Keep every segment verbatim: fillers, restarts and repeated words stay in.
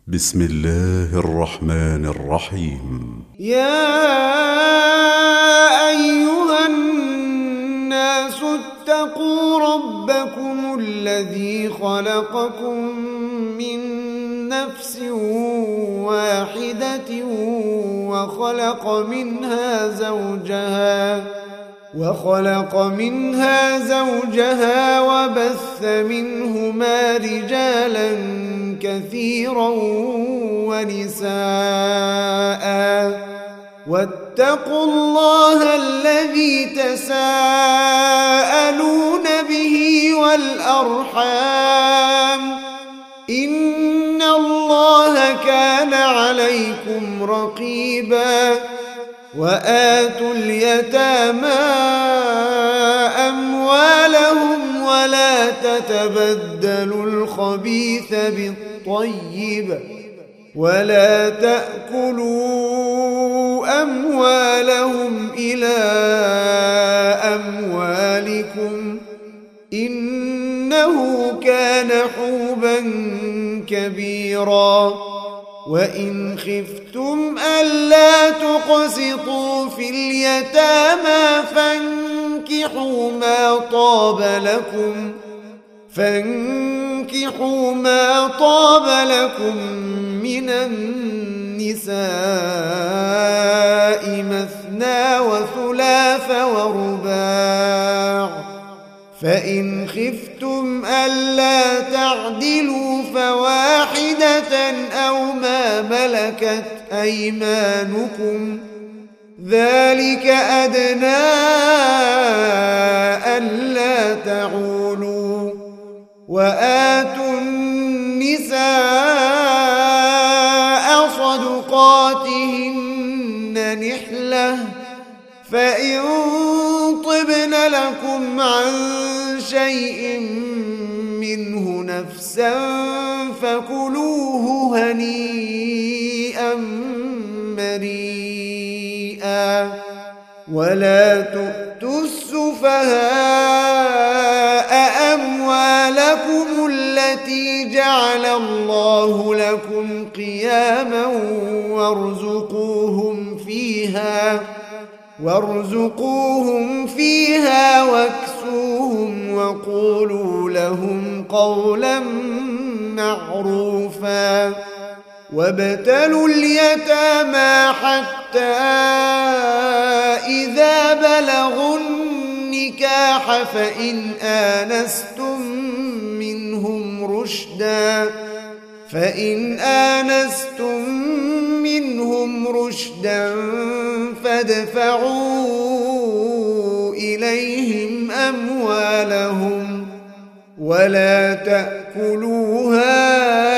بسم الله الرحمن الرحيم. يا أيها الناس اتقوا ربكم الذي خلقكم من نفس واحدة وخلق منها زوجها وخلق منها زوجها وبث منهما رجالا كثيرا ونساء واتقوا الله الذي تساءلون به والأرحام إن الله كان عليكم رقيبا وآتوا اليتامى أموالهم ولا تتبدلوا الخبيث بالطيب ولا تأكلوا أموالهم إلى أموالكم إنه كان حوبا كبيرا وإن خفتم ألا تقسطوا في اليتامى فانكحوا ما طاب لكم فانكحوا ما طاب لكم من النساء مثنى وثلاث ورباع فإن خفتم ألا تعدلوا فواحدة أو ما ملكت أيمانكم ذلك أدنى ألا تعولوا وآتوا النساء صدقاتهن نحلة فإن طبن لكم عن شيء منه نفسا فكلوه هنيئا مريئا ولا تؤتوا السفهاء أموالكم التي جعل الله لكم قياما وارزقوهم فيها وارزقوهم فيها واكسوهم وقولوا لهم قولا معروفا وابتلوا اليتامى حتى إذا بلغوا النكاح فإن آنستم منهم رشدا فإن آنستم منهم رشدا فادفعوا إليهم أموالهم ولا تأكلوها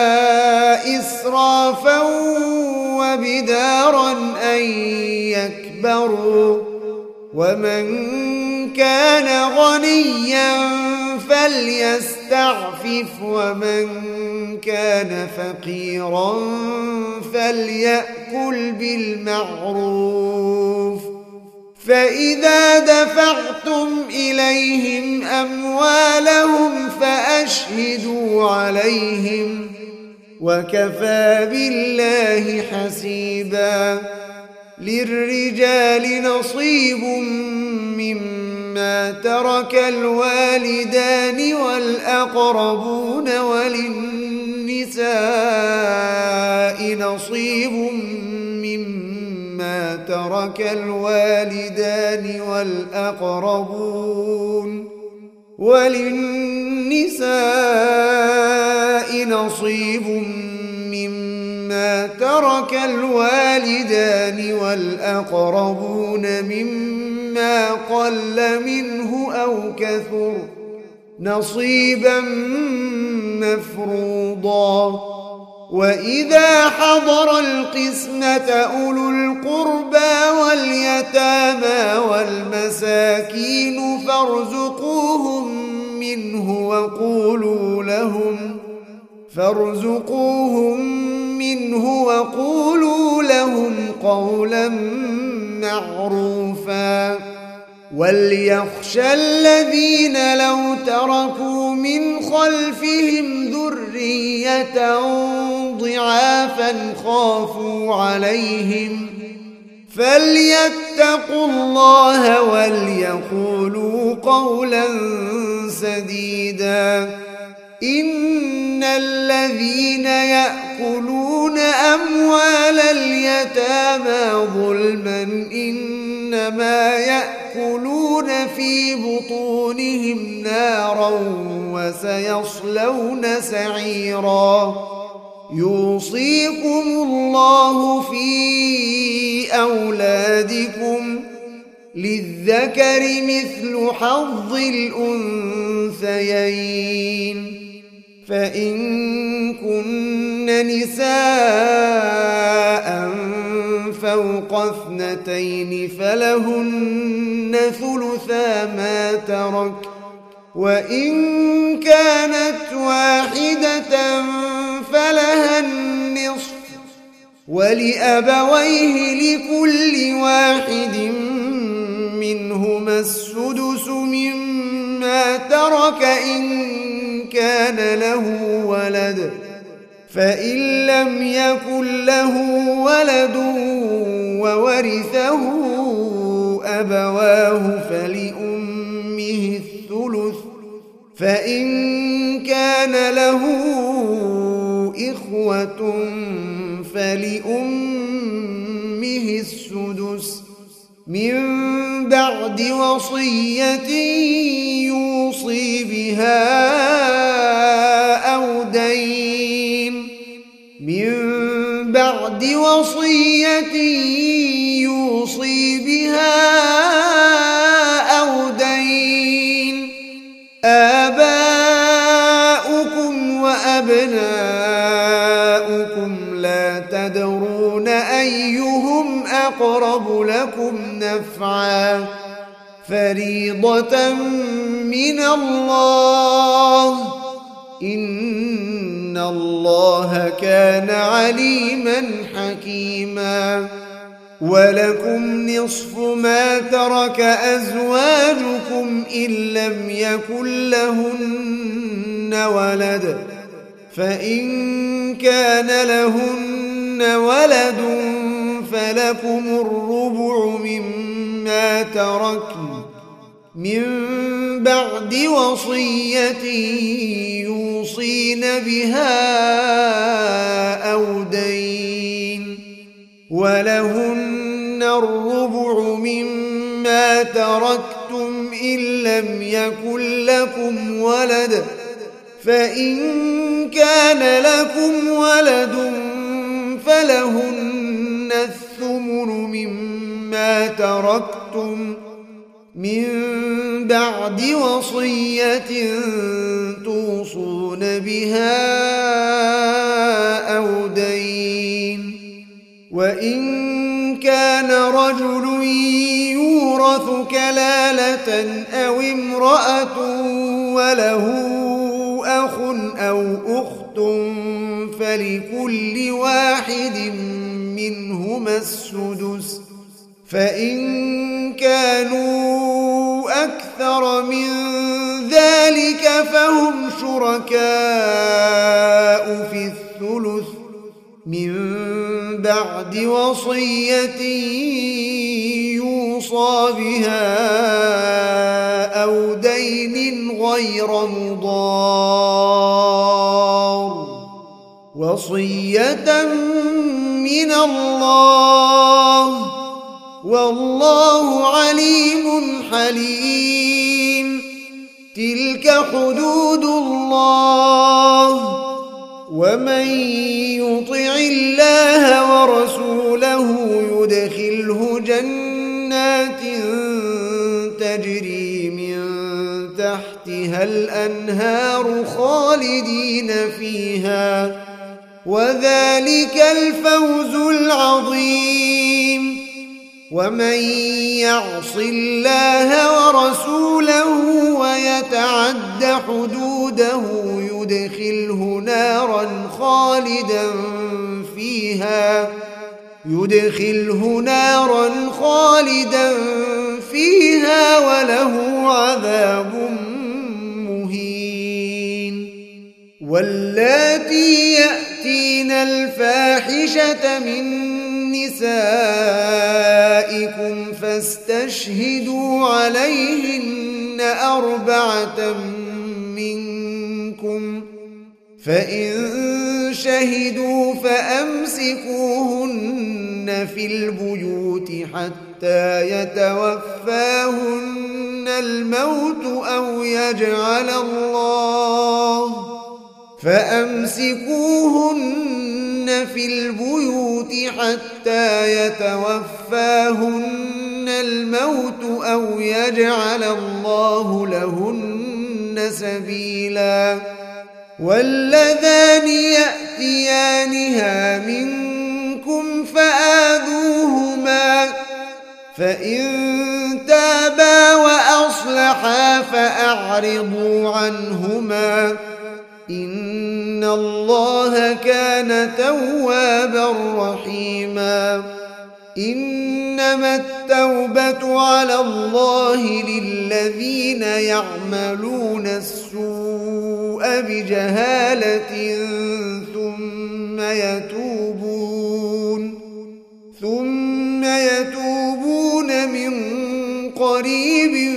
إسرافا وبدارا أن يكبروا ومن كان غنيا فليستعفف ومن كان فقيرا فليأكل بالمعروف فإذا دفعتم إليهم أموالهم فأشهدوا عليهم وكفى بالله حسيبا للرجال نصيب مما ترك الوالدان والأقربون وللنساء نصيب مما ترك الوالدان والأقربون وللنساء نصيب مما ترك الوالدان والأقربون مما قل منه أو كثر نصيبا مفروضا وإذا حضر القسمة أولو القربى واليتامى والمساكين فارزقوهم منه وقولوا لهم فارزقوهم منه وقولوا لهم قولا معروفا وليخشى الذين لو تركوا من خلفهم ذرية ضعافا خافوا عليهم فليتقوا الله وليقولوا قولا سديدا إن الذين يأكلون أموال اليتامى ظلما إنما يأكلون في بطونهم نارا وسيصلون سعيرا يوصيكم الله في أولادكم للذكر مثل حظ الأنثيين فإن كن نساء فوق اثنتين فلهن ثلثا ما ترك وإن كانت واحدة فلها النصف ولأبويه لكل واحد منهما السدس مما ترك إن كان له ولد فإن لم يكن له ولد وورثه أبواه فلأمه الثلث فإن كان له إخوة فلأمه السدس من بعد وصية يوصي بها أو دين من بعد وصية يوصي بها أو دين آباؤكم وأبناؤكم لا تدرون أيهم أقرب لكم نفعا فريضة من الله إن الله كان عليما حكيما ولكم نصف ما ترك أزواجكم إن لم يكن لهن ولد فإن كان لهن ولد فلكم الربع مما تركن من بعد وصية يوصين بها أو دين ولهن الربع مما تركتم إن لم يكن لكم ولد فإن كان لكم ولد فلهن الثمن مما تركتم من بعد وصية توصون بها أو دين وإن كان رجل يورث كلالة أو امرأة وله أخ أو أخت فلكل واحد منهما السدس فإن كانوا أكثر من ذلك فهم شركاء في الثلث من بعد وصية يوصى بها أو دين غير مضار وصية من الله والله عليم حليم تلك حدود الله ومن يطع الله ورسوله يدخله جنات تجري من تحتها الأنهار خالدين فيها وذلك الفوز العظيم ومن يعص الله ورسوله ويتعد حدوده يدخله نارا خالدا فيها يدخله نارا خالدا فيها وله عذاب مهين واللاتي يأتين يأتين الفاحشة من نسائكم فاستشهدوا عليهن أربعة منكم فإن شهدوا فأمسكوهن في البيوت حتى يتوفاهن الموت أو يجعل الله فأمسكوهن في البيوت حتى يتوفاهن الموت أو يجعل الله لهن سبيلا واللذان يأتيانها منكم فآذوهما فإن تابا وأصلحا فأعرضوا عنهما إن الله كان توابا رحيما إنما التوبة على الله للذين يعملون السوء بجهالة ثم يتوبون ثم يتوبون من قريب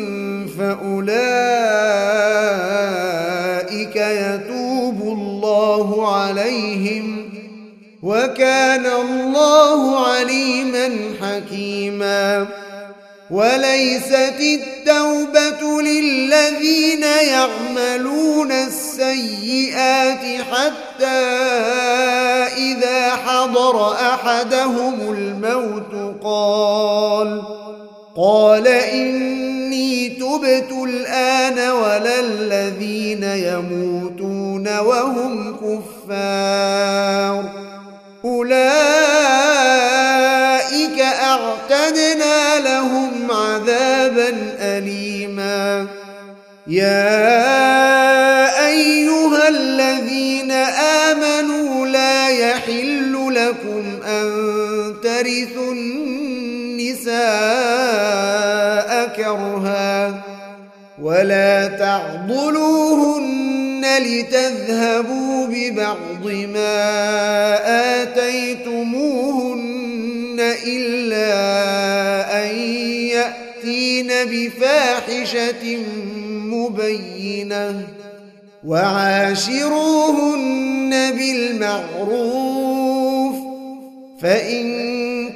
فأولئك يتوب الله عليهم وكان الله عليما حكيما وليست التوبة للذين يعملون السيئات حتى إذا حضر أحدهم الموت قال قال إني تبت الآن ولا الذين يموتون وهم كفار أولئك أعتدنا لهم عذابا أليما يا أيها الذين آمنوا لا يحل لكم أن ترثوا النساء كرها ولا تعضلوهن لتذهبوا ببعض ما آتيتموهن إلا أن يأتين بفاحشة مبينة وعاشروهن بالمعروف فإن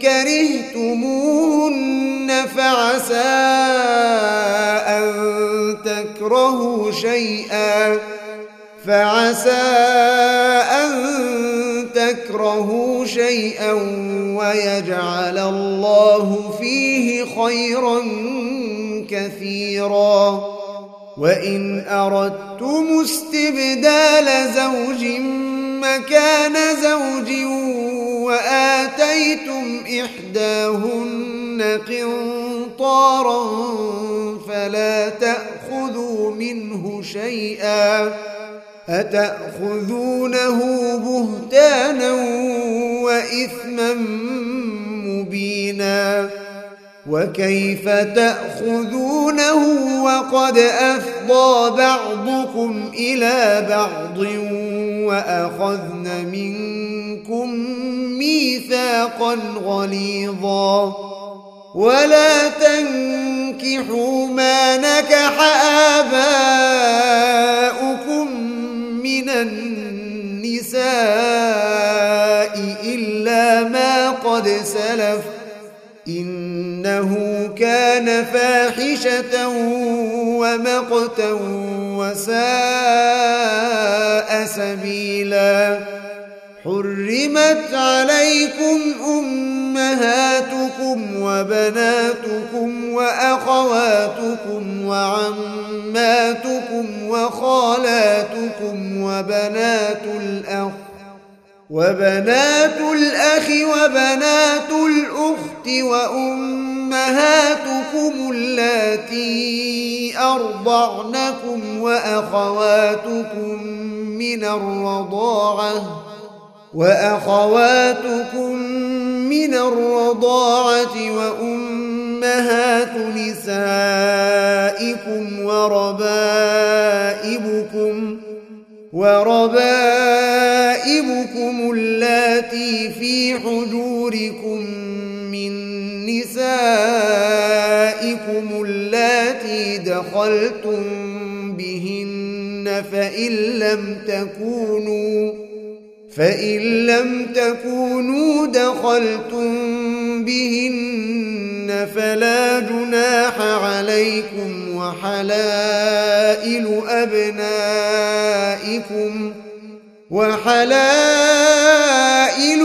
كرهتموهن فعسى أن تكرهوا شيئا فعسى أن تكرهوا شيئا ويجعل الله فيه خيرا كثيرا وإن أردتم استبدال زوج مكان زوج وآتيتم إحداهن قنطارا فلا تأخذوا منه شيئا أتأخذونه بهتانا وإثما مبينا وكيف تأخذونه وقد أفضى بعضكم إلى بعض وأخذن منكم ميثاقا غليظا ولا تنكحوا ما نكح آباؤكم من النساء إلا ما قد سلف إنه كان فاحشة ومقتا وساء سبيلا حرمت عليكم أمهاتكم وبناتكم وأخواتكم وعماتكم وخالاتكم وبنات الأخ وبنات الأخ وبنات الأخت وأمهاتكم اللاتي أرضعنكم وأخواتكم من الرضاعة وأخواتكم من الرضاعة وأمهات نسائكم وربائبكم وربائبكم اللاتي في حجوركم من نسائكم اللاتي دخلتم بهن فإن لم تكونوا فإن لم تكونوا دخلتم بهن فلا جناح عليكم وحلائل أبنائكم وحلائل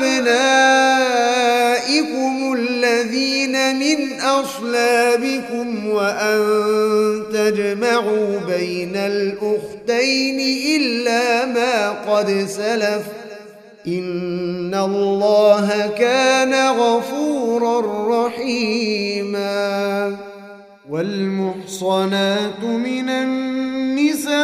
أبنائكم الذين من أصلابكم وأن تجمعوا بين الأختين إلا ما قد سلف إن الله كان غفورا رحيما. والمحصنات من النساء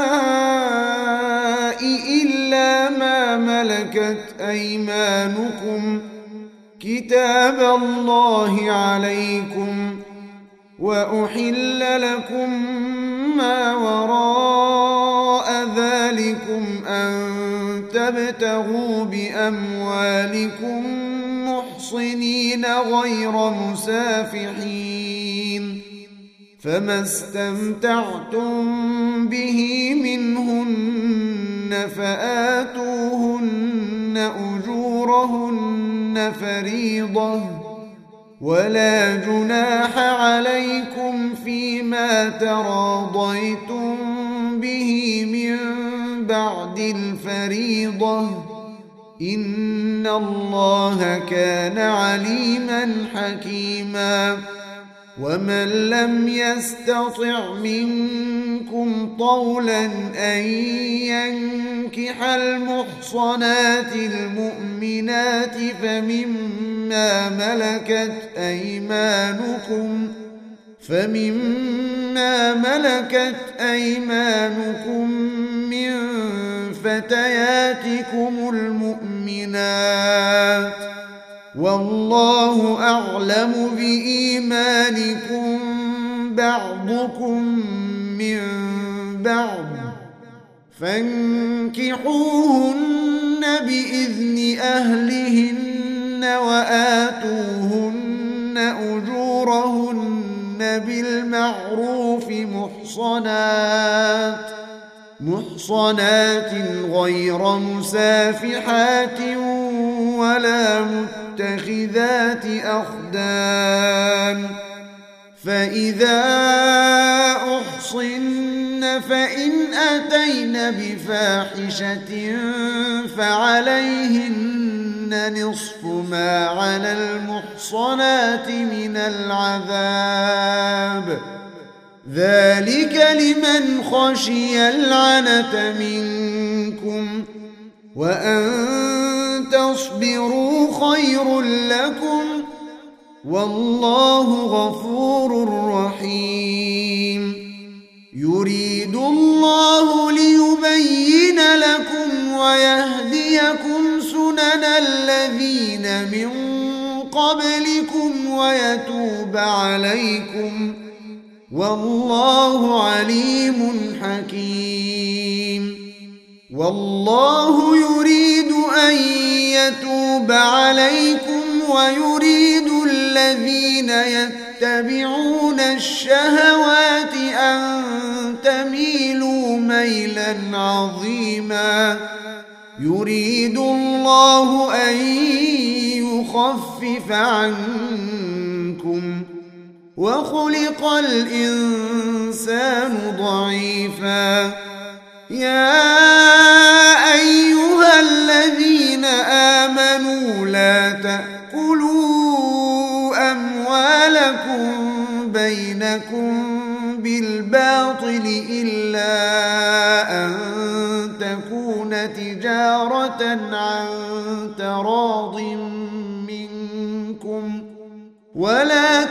إلا ما ملكت أيمانكم كتاب الله عليكم وأحل لكم ما وراء ذلكم أن تبتغوا بأموالكم محصنين غير مسافحين فما استمتعتم به منهن فآتوهن أجورهن فريضة ولا جناح عليكم فيما تراضيتم به من بعد الفريضة إن الله كان عليما حكيما. ومن لم يستطع منكم طولا أن ينكح المحصنات المؤمنات فمما ملكت أيمانكم فمما ملكت أيمانكم من فتياتكم المؤمنات والله أعلم بإيمانكم بعضكم من بعض فانكحوهن بإذن أهلهن وآتوهن أجورهن بالمعروف محصنات محصنات غير مسافحات ولا متخذات أخدان فإذا أحصن فإن أتين بفاحشة فعليهن نصف ما على المحصنات من العذاب ذلك لمن خشي العنة منكم وأن تصبروا خير لكم والله غفور رحيم. يريد الله ليبين لكم ويهديكم سنن الذين من قبلكم ويتوب عليكم والله عليم حكيم. والله يريد أن يتوب عليكم ويريد الذين يتبعون الشهوات أن تميلوا ميلا عظيما. يريد الله أن يخفف عنكم وخلق الإنسان ضعيفا. يا أيها الذين آمنوا لا تأكلوا أموالكم بينكم بالباطل إلا أن تكون تجارة عن تراض منكم ولا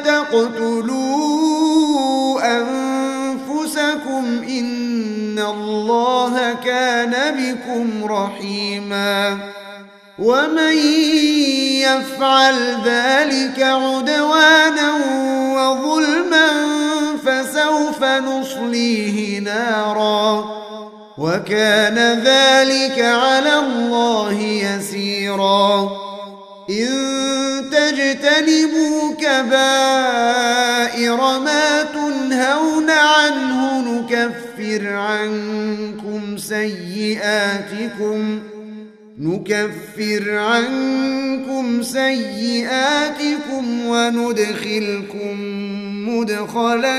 تقتلوا أنفسكم إن الله كان بكم رحيما. ومن يفعل ذلك عدوانا وظلما فسوف نصليه نارا وكان ذلك على الله يسيرا. بصيرا إن تجتنبوا كبائر ما تنهون عنه نكفر عنكم سيئاتكم نكفر عنكم سيئاتكم وندخلكم مدخلا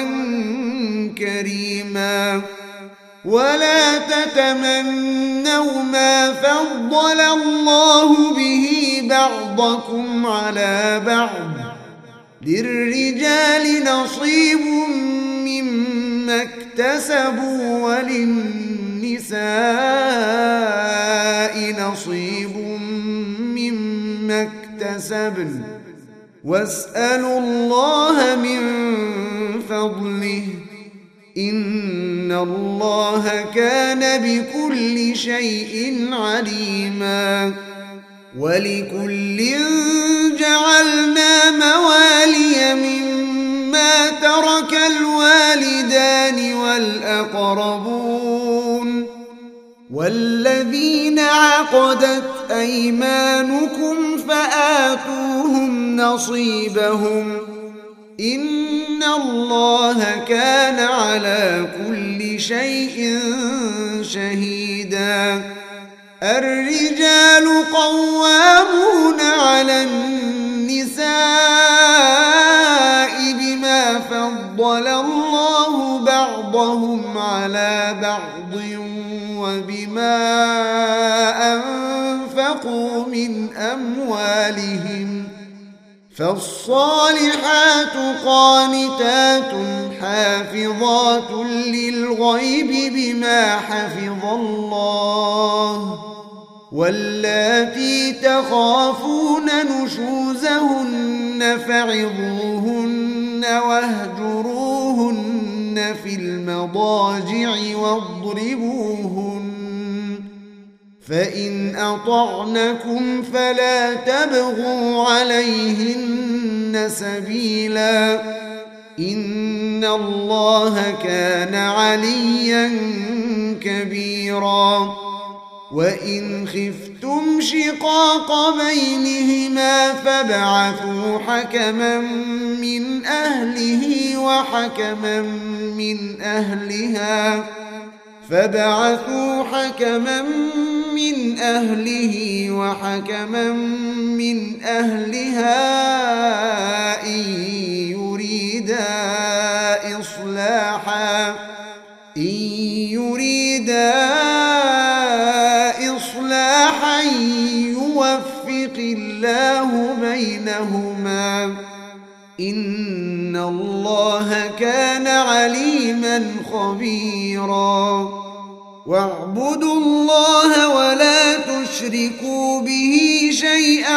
كريما ولا تتمنوا ما فضل الله به بعضكم على بعض للرجال نصيب مما اكتسبوا وللنساء نصيب مما اكتسبن واسألوا الله من فضله إن الله كان بكل شيء عليما ولكل جعلنا موالي مما ترك الوالدان والأقربون والذين عقدت أيمانكم فآتوهم نصيبهم إن الله كان على كل شيء شهيدا الرجال قوامون على النساء بما فضل الله بعضهم على بعض وبما أنفقوا من أموالهم فالصالحات قانتات حافظات للغيب بما حفظ الله واللاتي تخافون نشوزهن فعظوهن واهجروهن في المضاجع واضربوهن فإن أطعنكم فلا تبغوا عليهن سبيلا إن الله كان عليا كبيرا وإن خفتم شقاق بينهما فابعثوا حكما من أهله وحكما من أهلها فابعثوا حكما من أهله وحكما من أهلها إن يريدا إصلاحا إن يريدا إصلاحا يوفق الله بينهما إن الله كان عليما خبيرا واعبدوا الله ولا تشركوا به شيئا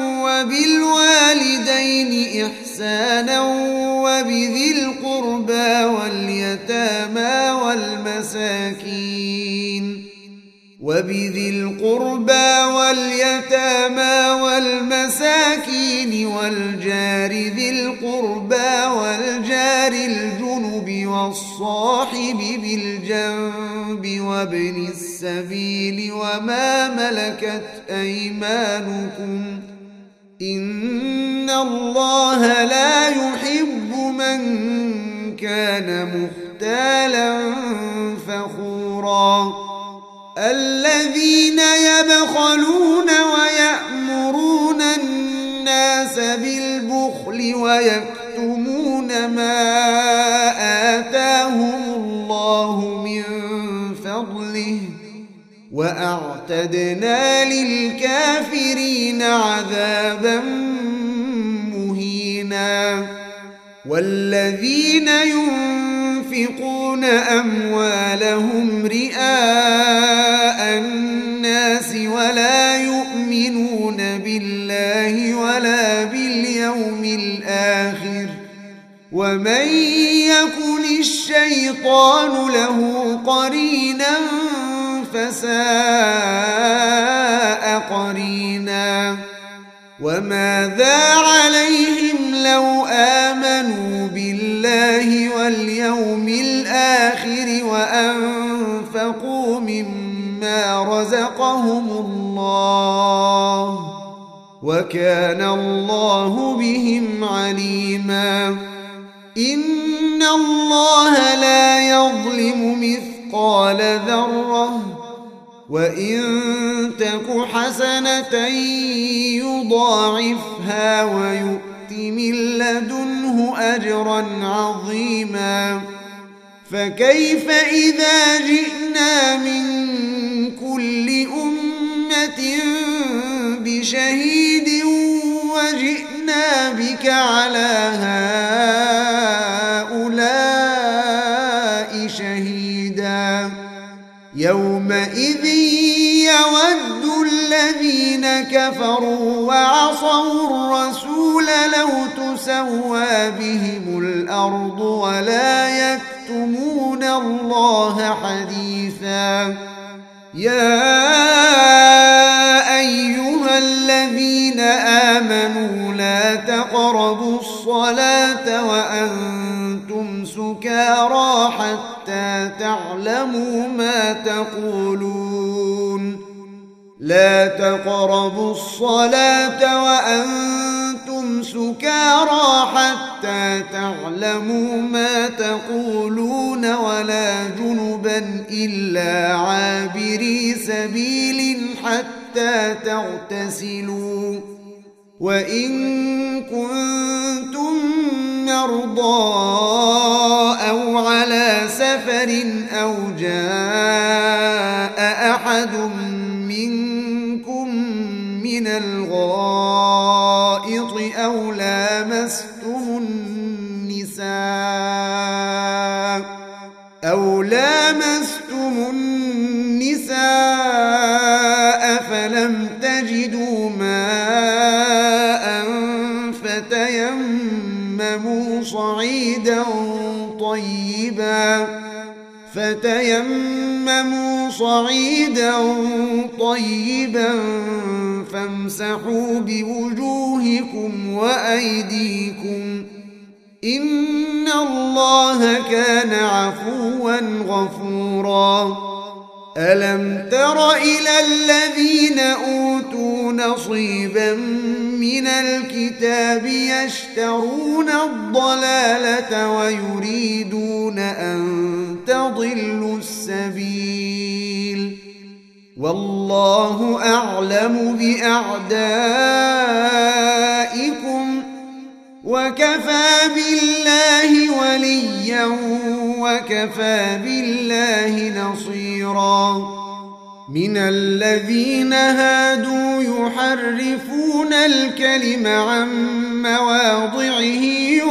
وبالوالدين إحسانا وبذي القربى واليتامى والمساكين وبذي القربى واليتامى والمساكين والجار ذي القربى والجار الجنب والصاحب بالجنب وابن السبيل وما ملكت أيمانكم إن الله لا يحب من كان مختالا فخورا الذين يبخلون ويأمرون الناس بالبخل ويكتمون ما آتاهم الله من فضله وأعتدنا للكافرين عذابا مهينا والذين ينفقون أموالهم رئاء الناس ولا يؤمنون بالله ولا باليوم الآخر ومن يكن الشيطان له قرينا فساء قرينا وماذا عليهم لو آمنوا بالله واليوم الآخر وأنفقوا مما رزقهم الله وكان الله بهم عليما إن الله لا يظلم مثقال ذرة وإن تك حسنة يضاعفها ويؤت من لدنه أجرا عظيما فكيف إذا جئنا من كل أمة بشهيد وجئنا بك على هؤلاء شهيدا يومئذ يود الذين كفروا وعصوا الرسول لو تسوى بهم الأرض ولا يكتمون الله حديثا يا أيها الذين آمنوا لا تقربوا الصلاة وأنتم سكارى حتى تعلموا ما تقولون لا تقربوا الصلاة وأنتم سكارى حتى تعلموا ما تقولون ولا جنبا إلا عابري سبيل حتى تغتسلوا وإن كنتم مرضى أو على سفر أو جاء أحد منكم من الغائط أو لامستم النساء أو لامستم النساء فلم تجدوا ماء فتيمموا صعيدا طيبا فتيمموا صعيدا طيبا فامسحوا بوجوهكم وأيديكم إن الله كان عفوا غفورا ألم تر إلى الذين أوتوا نصيبا من الكتاب يشترون الضلالة ويريدون أن تضلوا السبيل والله أعلم بأعدائكم وكفى بالله وليا وكفى بالله نصيرا من الذين هادوا يحرفون الكلم عن مواضعه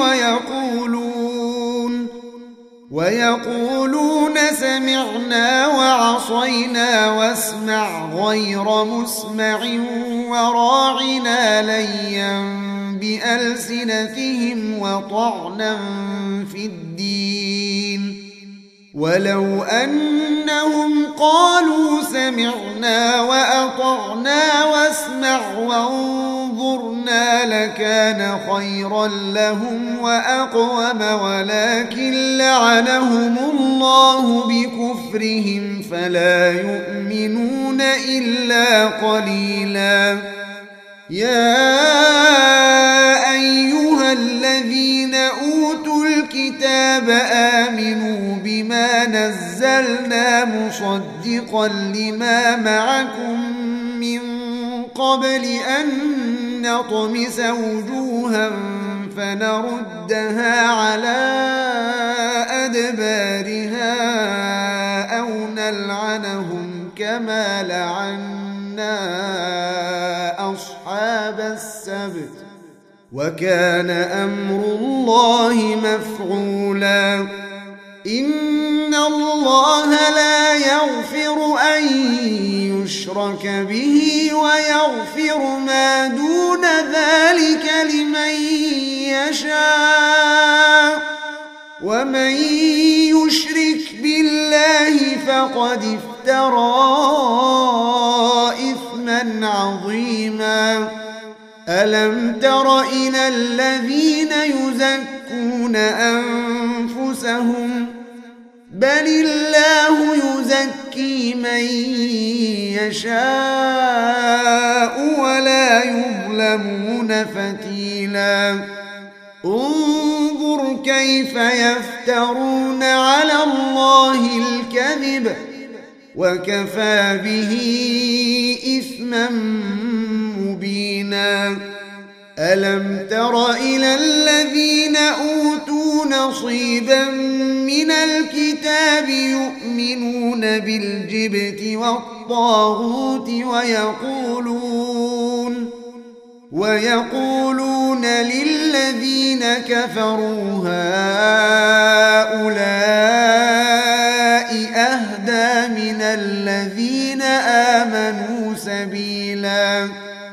ويقولون ويقولون سمعنا وعصينا واسمع غير مسمع وراعنا ليا بألسنتهم وطعنا في الدين ولو أنهم قالوا سمعنا وأطعنا واسمع وانظرنا لكان خيرا لهم وأقوم ولكن لعنهم الله بكفرهم فلا يؤمنون إلا قليلا يا أيها الذين أوتوا الكتاب آمنوا بما نزلنا مصدقا لما معكم من قبل أن نطمس وجوها فنردها على أدبارها أو نلعنهم كما لعنا أصحاب السبت وكان أمر الله مفعولا إن الله لا يغفر أن يشرك به ويغفر ما دون ذلك لمن يشاء ومن يشرك بالله فقد افترى إثما عظيما ألم تر إلى الذين يزكون أنفسهم بل الله يزكي من يشاء ولا يظلمون يظلمون فتيلا انظر كيف يفترون على الله الكذب وكفى به إثما مبينا ألم تر إلى الذين أوتوا نصيبا من الكتاب يؤمنون بالجبت والطاغوت ويقولون ويقولون للذين كفروا هؤلاء أهدى من الذين آمنوا سبيلا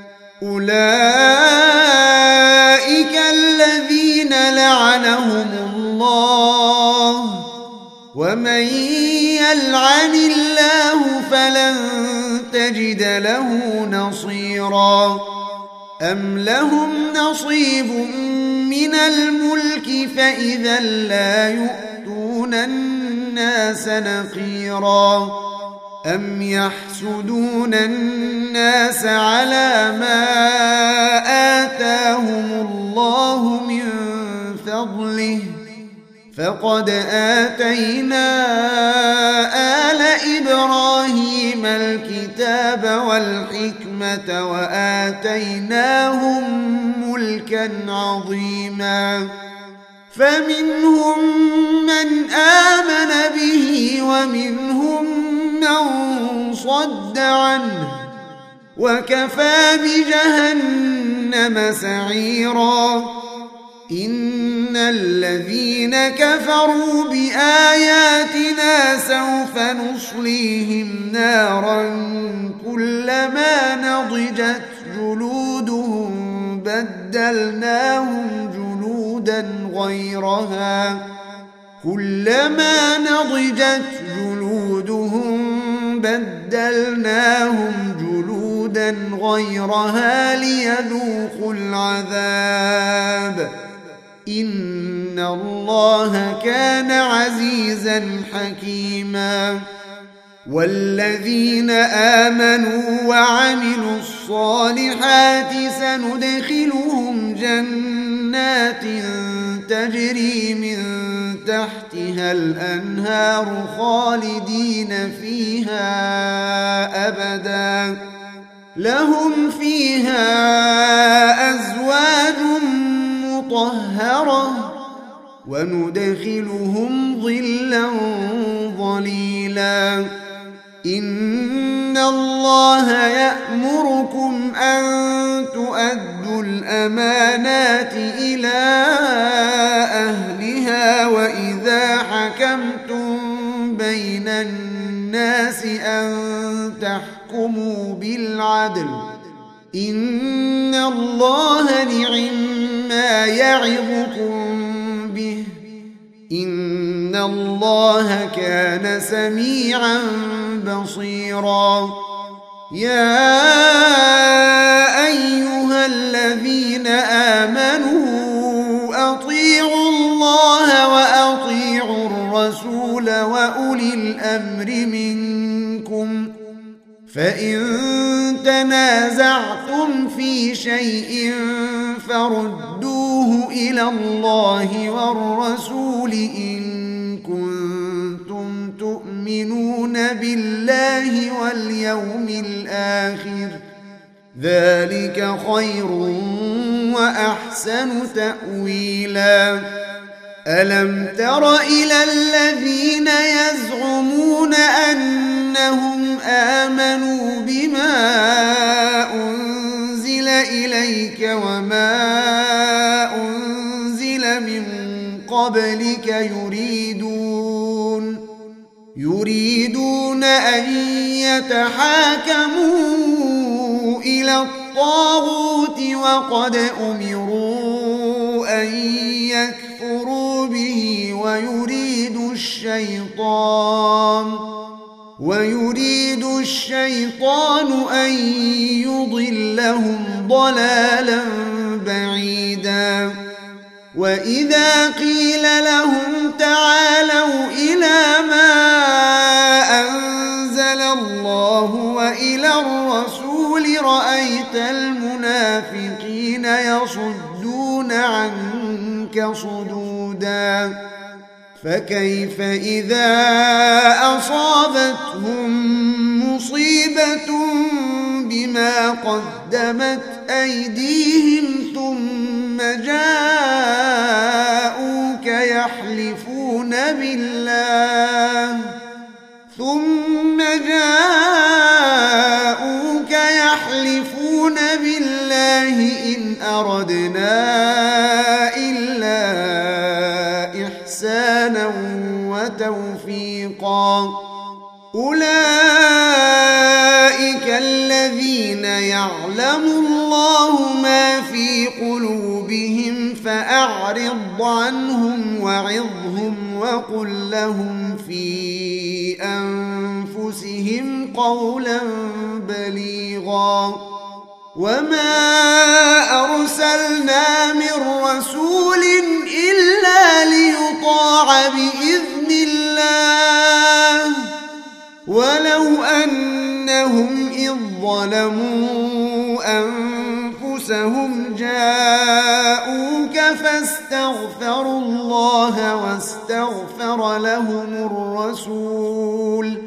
أولئك الذين لعنهم الله ومن يلعن الله فلن تجد له نصيرا أم لهم نصيب من الملك فإذا لا يؤتون الناس نقيرا أم يحسدون الناس على ما آتاهم الله من فضله فقد آتينا آل إبراهيم الكتاب والحكمة وآتيناهم ملكا عظيما فمنهم من آمن به ومنهم من صد عنه وكفى بجهنم سعيرا إن الذين كفروا بآياتنا سوف نصليهم نارا كلما نضجت جلودهم بدلناهم جلودا غيرها كلما نضجت جلودهم بدلناهم جلودا غيرها ليذوقوا العذاب إن الله كان عزيزا حكيما والذين آمنوا وعملوا الصالحات سندخلهم جنات تجري من تحتها الأنهار خالدين فيها أبدا لهم فيها أزواج مطهرة وندخلهم ظلا ظليلا إن الله يأمركم أن تؤدوا الأمانات إلى أهلها وإذا حكمتم بين الناس أن تحكموا بالعدل إن الله نعما يعظكم به إن الله كان سميعا بصيرا يا أيها الذين آمنوا أطيعوا الله وأطيعوا الرسول وأولي الأمر منكم فإن تنازعتم في شيء فردوه إلى الله والرسول إن كنتم تؤمنون بالله واليوم الآخر ذلك خير وأحسن تأويلا ألم تر إلى الذين يزعمون أنهم آمنوا بما أنزل إليك وما أنزل من قبلك يريدون يريدون أن يتحاكموا إلى الطاغوت وقد أمروا أن يكفروا به ويريد الشيطان ويريد الشيطان أن يضلهم ضلالا بعيدا وإذا قيل لهم تعالوا إلى ما أنزل الله وإلى الرسول رأيت المنافقين المنافقين يصدون عنك صدودا فكيف إذا أصابتهم مصيبة بما قدمت أيديهم ثم جاءوك يحلفون بالله ثم جاءوك يحلفون بالله إن أردنا إلا إحسانا وتوفيقا أولئك الذين يعلم الله ما في قلوبهم فأعرض عنهم وعظهم وقل لهم في أنفسهم قولا بليغا وما أرسلنا من رسول إلا ليطاع بإذن الله ولو أنهم إذ ظلموا أنفسهم جاءوك فاستغفروا الله واستغفر لهم الرسول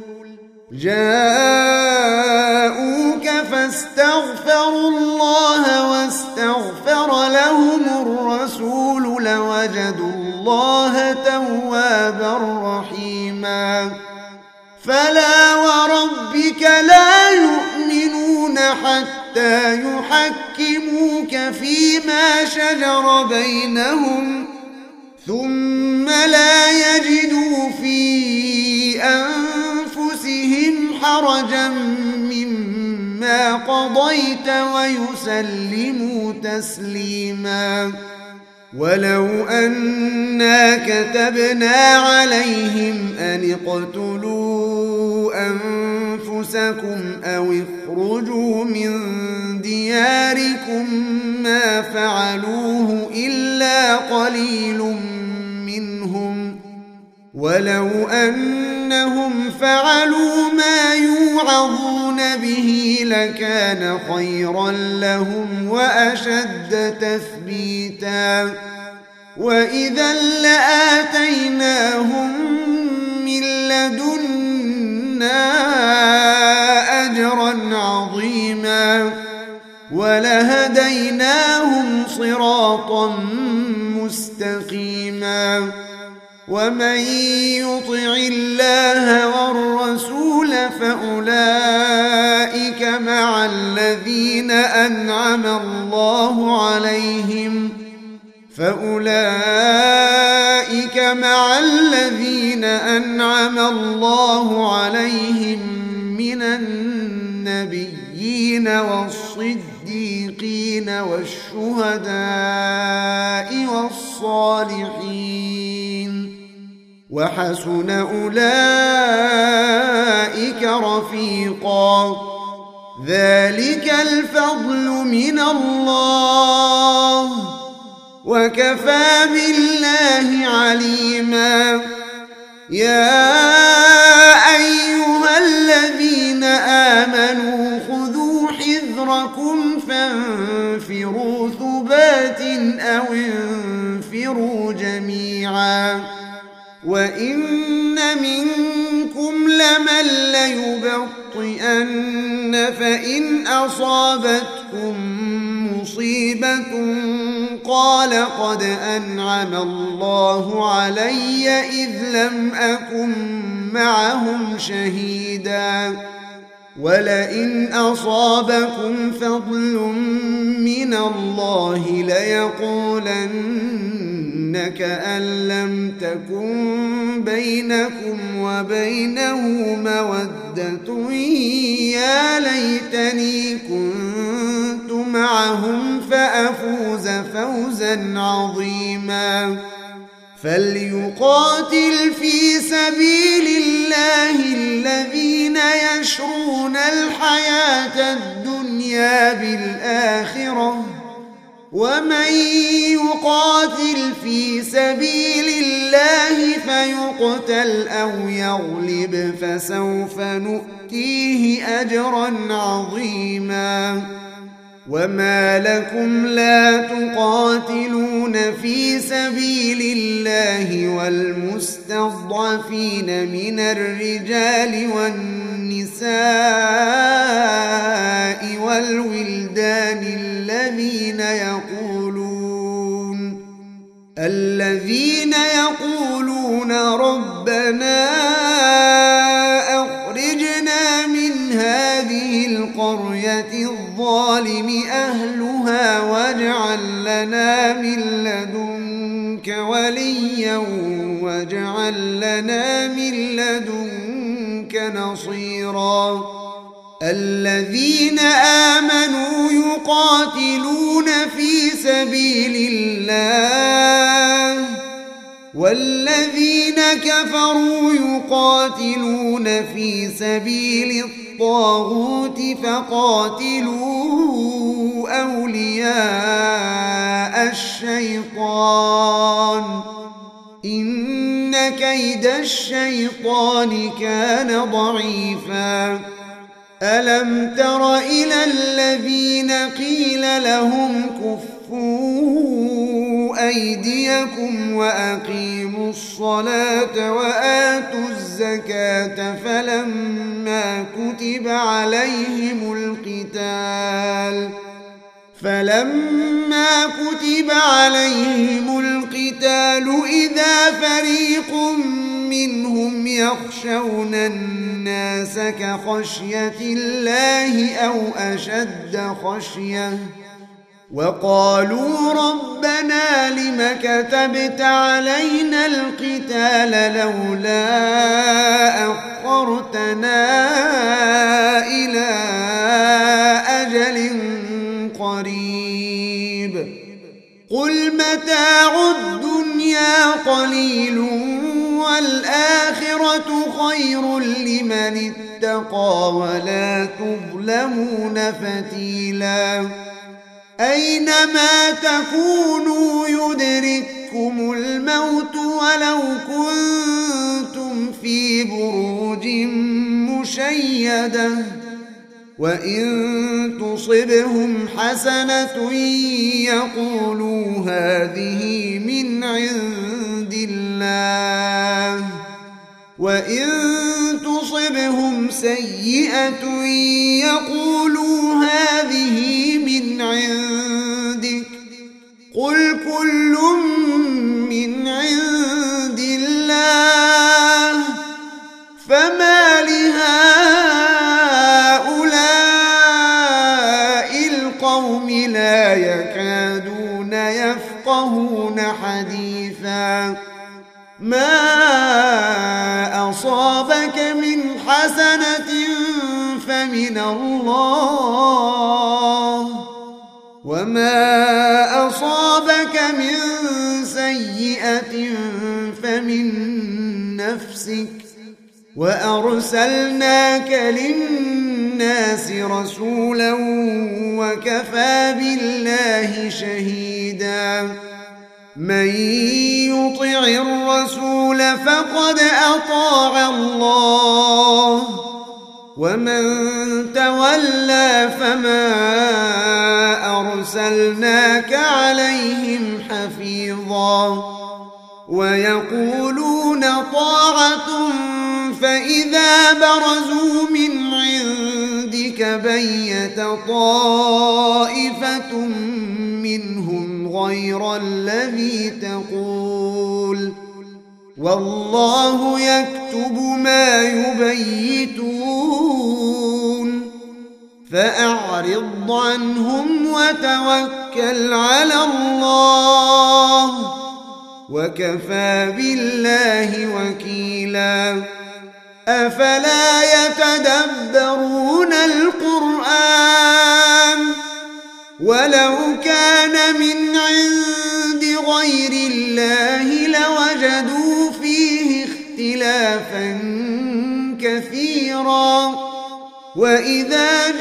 جاءوك فاستغفروا الله واستغفر لهم الرسول لوجدوا الله توابا رحيما فلا وربك لا يؤمنون حتى يحكموك فيما شجر بينهم ثم لا يجدوا في أنفسهم حرجا مما قضيت ويسلموا تسليما ولو أنا كتبنا عليهم أن اقتلوا أنفسكم أو اخرجوا من دياركم ما فعلوه إلا قليل منهم ولو أنهم فعلوا ما يوعظون به لكان خيرا لهم وأشد تثبيتا وإذا لآتيناهم من لدنا أجرا عظيما ولهديناهم صراطا مستقيما ومن يطع الله والرسول فأولئك مع الذين أنعم الله عليهم فأولئك مع الذين أنعم الله عليهم من النبيين والصديقين والشهداء والصالحين وحسن أولئك رفيقا ذلك الفضل من الله وكفى بالله عليما يا أيها الذين آمنوا خذوا حذركم فانفروا ثبات أو انفروا جميعا وإن منكم لمن ليبطئن فإن أصابتكم مصيبة قال قد أنعم الله علي إذ لم أكن معهم شهيدا ولئن أصابكم فضل من الله ليقولن كأن لم تكن بينكم وبينه مودة يا ليتني كنت معهم فأفوز فوزا عظيما فليقاتل في سبيل الله الذين يشرون الحياة الدنيا بالآخرة ومن يقاتل في سبيل الله فيقتل أو يغلب فسوف نؤتيه أجرا عظيما وما لكم لا تقاتلون في سبيل الله والمستضعفين من الرجال والنساء والولدان الذين يقولون الذين يقولون ربنا أخرجنا من هذه القرية الظالم أهلها واجعل لنا من لدنك وليا واجعل لنا من لدنك نصيرا الذين آمنوا يقاتلون في سبيل الله والذين كفروا يقاتلون في سبيل الطاغوت فقاتلوا أولياء الشيطان إن كيد الشيطان كان ضعيفا ألم تر إلى الذين قيل لهم كفوا أيديكم وأقيموا الصلاة وآتوا الزكاة فلما كتب عليهم القتال فلما كتب عليهم القتال إذا فريق منهم يخشون الناس كخشية الله أو أشد خشية وقالوا ربنا لم كتبت علينا القتال لولا أخرتنا إلى أجل قريب قل متاع الدنيا قليل والآخرة خير لمن اتقى ولا تظلمون فتيلا أينما تكونوا يدرككم الموت ولو كنتم في بروج مشيدة وإن تصبهم حسنة يقولوا هذه من عند الله وإن تصبهم سيئة يقولوا هذه من عندك قل كل من عند الله فما لهؤلاء القوم لا يكادون يفقهون حديثا ما أصابك من حسنة فمن الله وما أصابك من سيئة فمن نفسك وأرسلناك للناس رسولا وكفى بالله شهيدا من يطع الرسول فقد أطاع الله ومن تولى فما أرسلناك عليهم حفيظا ويقولون طاعة فإذا برزوا من عندك بيت طائفة منهم غير الذي تقول والله يكتب ما يبيتون فأعرض عنهم وتوكل على الله وكفى بالله وكيلا أفلا يتدبرون القرآن ولو كان من عند غير الله لوجدوا فيه اختلافا كثيرا وإذا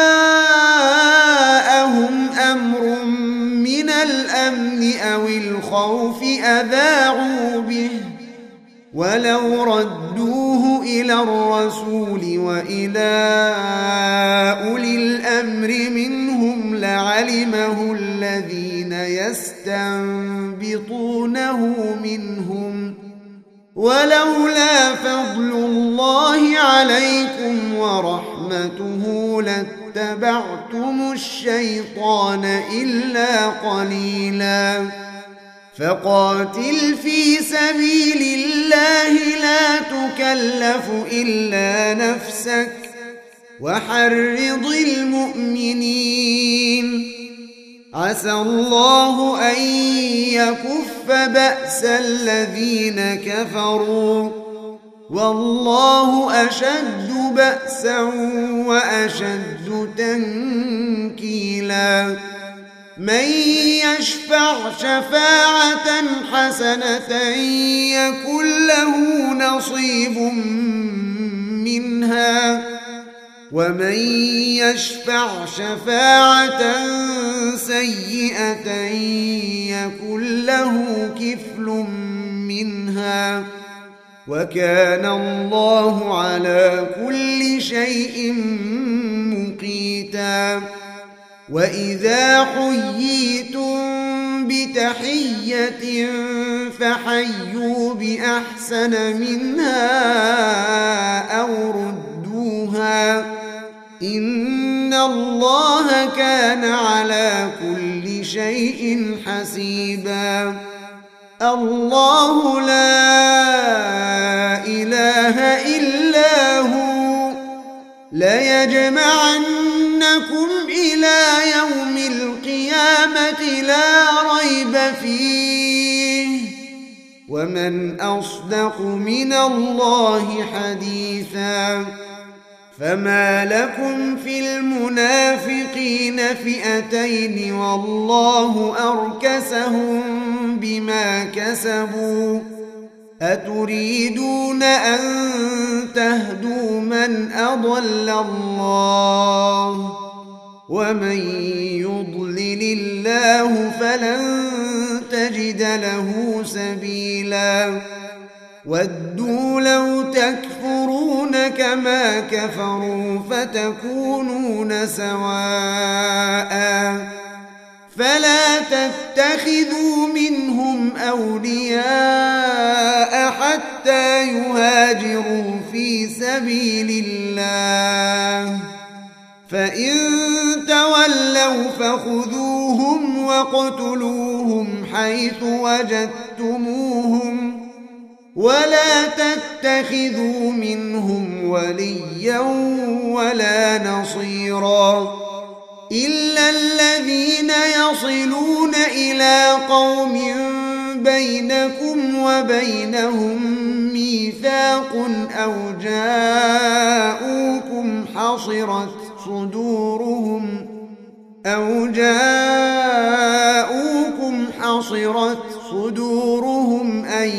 جاءهم أمر من الأمن أو الخوف أذاعوا به ولو ردوه إلى الرسول وإلى أولي الأمر منهم لعلموه لعلمه الذين يستنبطونه منهم ولولا فضل الله عليكم ورحمته لاتبعتم الشيطان إلا قليلا فقاتل في سبيل الله لا تكلف إلا نفسك وحرض المؤمنين عسى الله أن يكف بأس الذين كفروا والله أشد بأسا وأشد تنكيلا من يشفع شفاعة حسنة يكن له نصيب منها ومن يشفع شفاعة سيئة يكن له كفل منها وكان الله على كل شيء مقيتا وإذا حييتم بتحية فحيوا بأحسن منها أو ردوها إن الله كان على كل شيء حسيبا الله لا إله إلا هو ليجمعنكم إلى يوم القيامة لا ريب فيه ومن أصدق من الله حديثا فما لكم في المنافقين فئتين والله أركسهم بما كسبوا أتريدون أن تهدوا من أضل الله ومن يضلل الله فلن تجد له سبيلا ودوا لو تكفرون كما كفروا فتكونون سواء فلا تتخذوا منهم أولياء حتى يهاجروا في سبيل الله فإن تولوا فخذوهم واقتلوهم حيث وجدتموهم ولا تتخذوا منهم وليا ولا نصيرا إلا الذين يصلون إلى قوم بينكم وبينهم ميثاق أو جاءوكم حصرت صدورهم أو جاءوكم حصرت صدورهم أن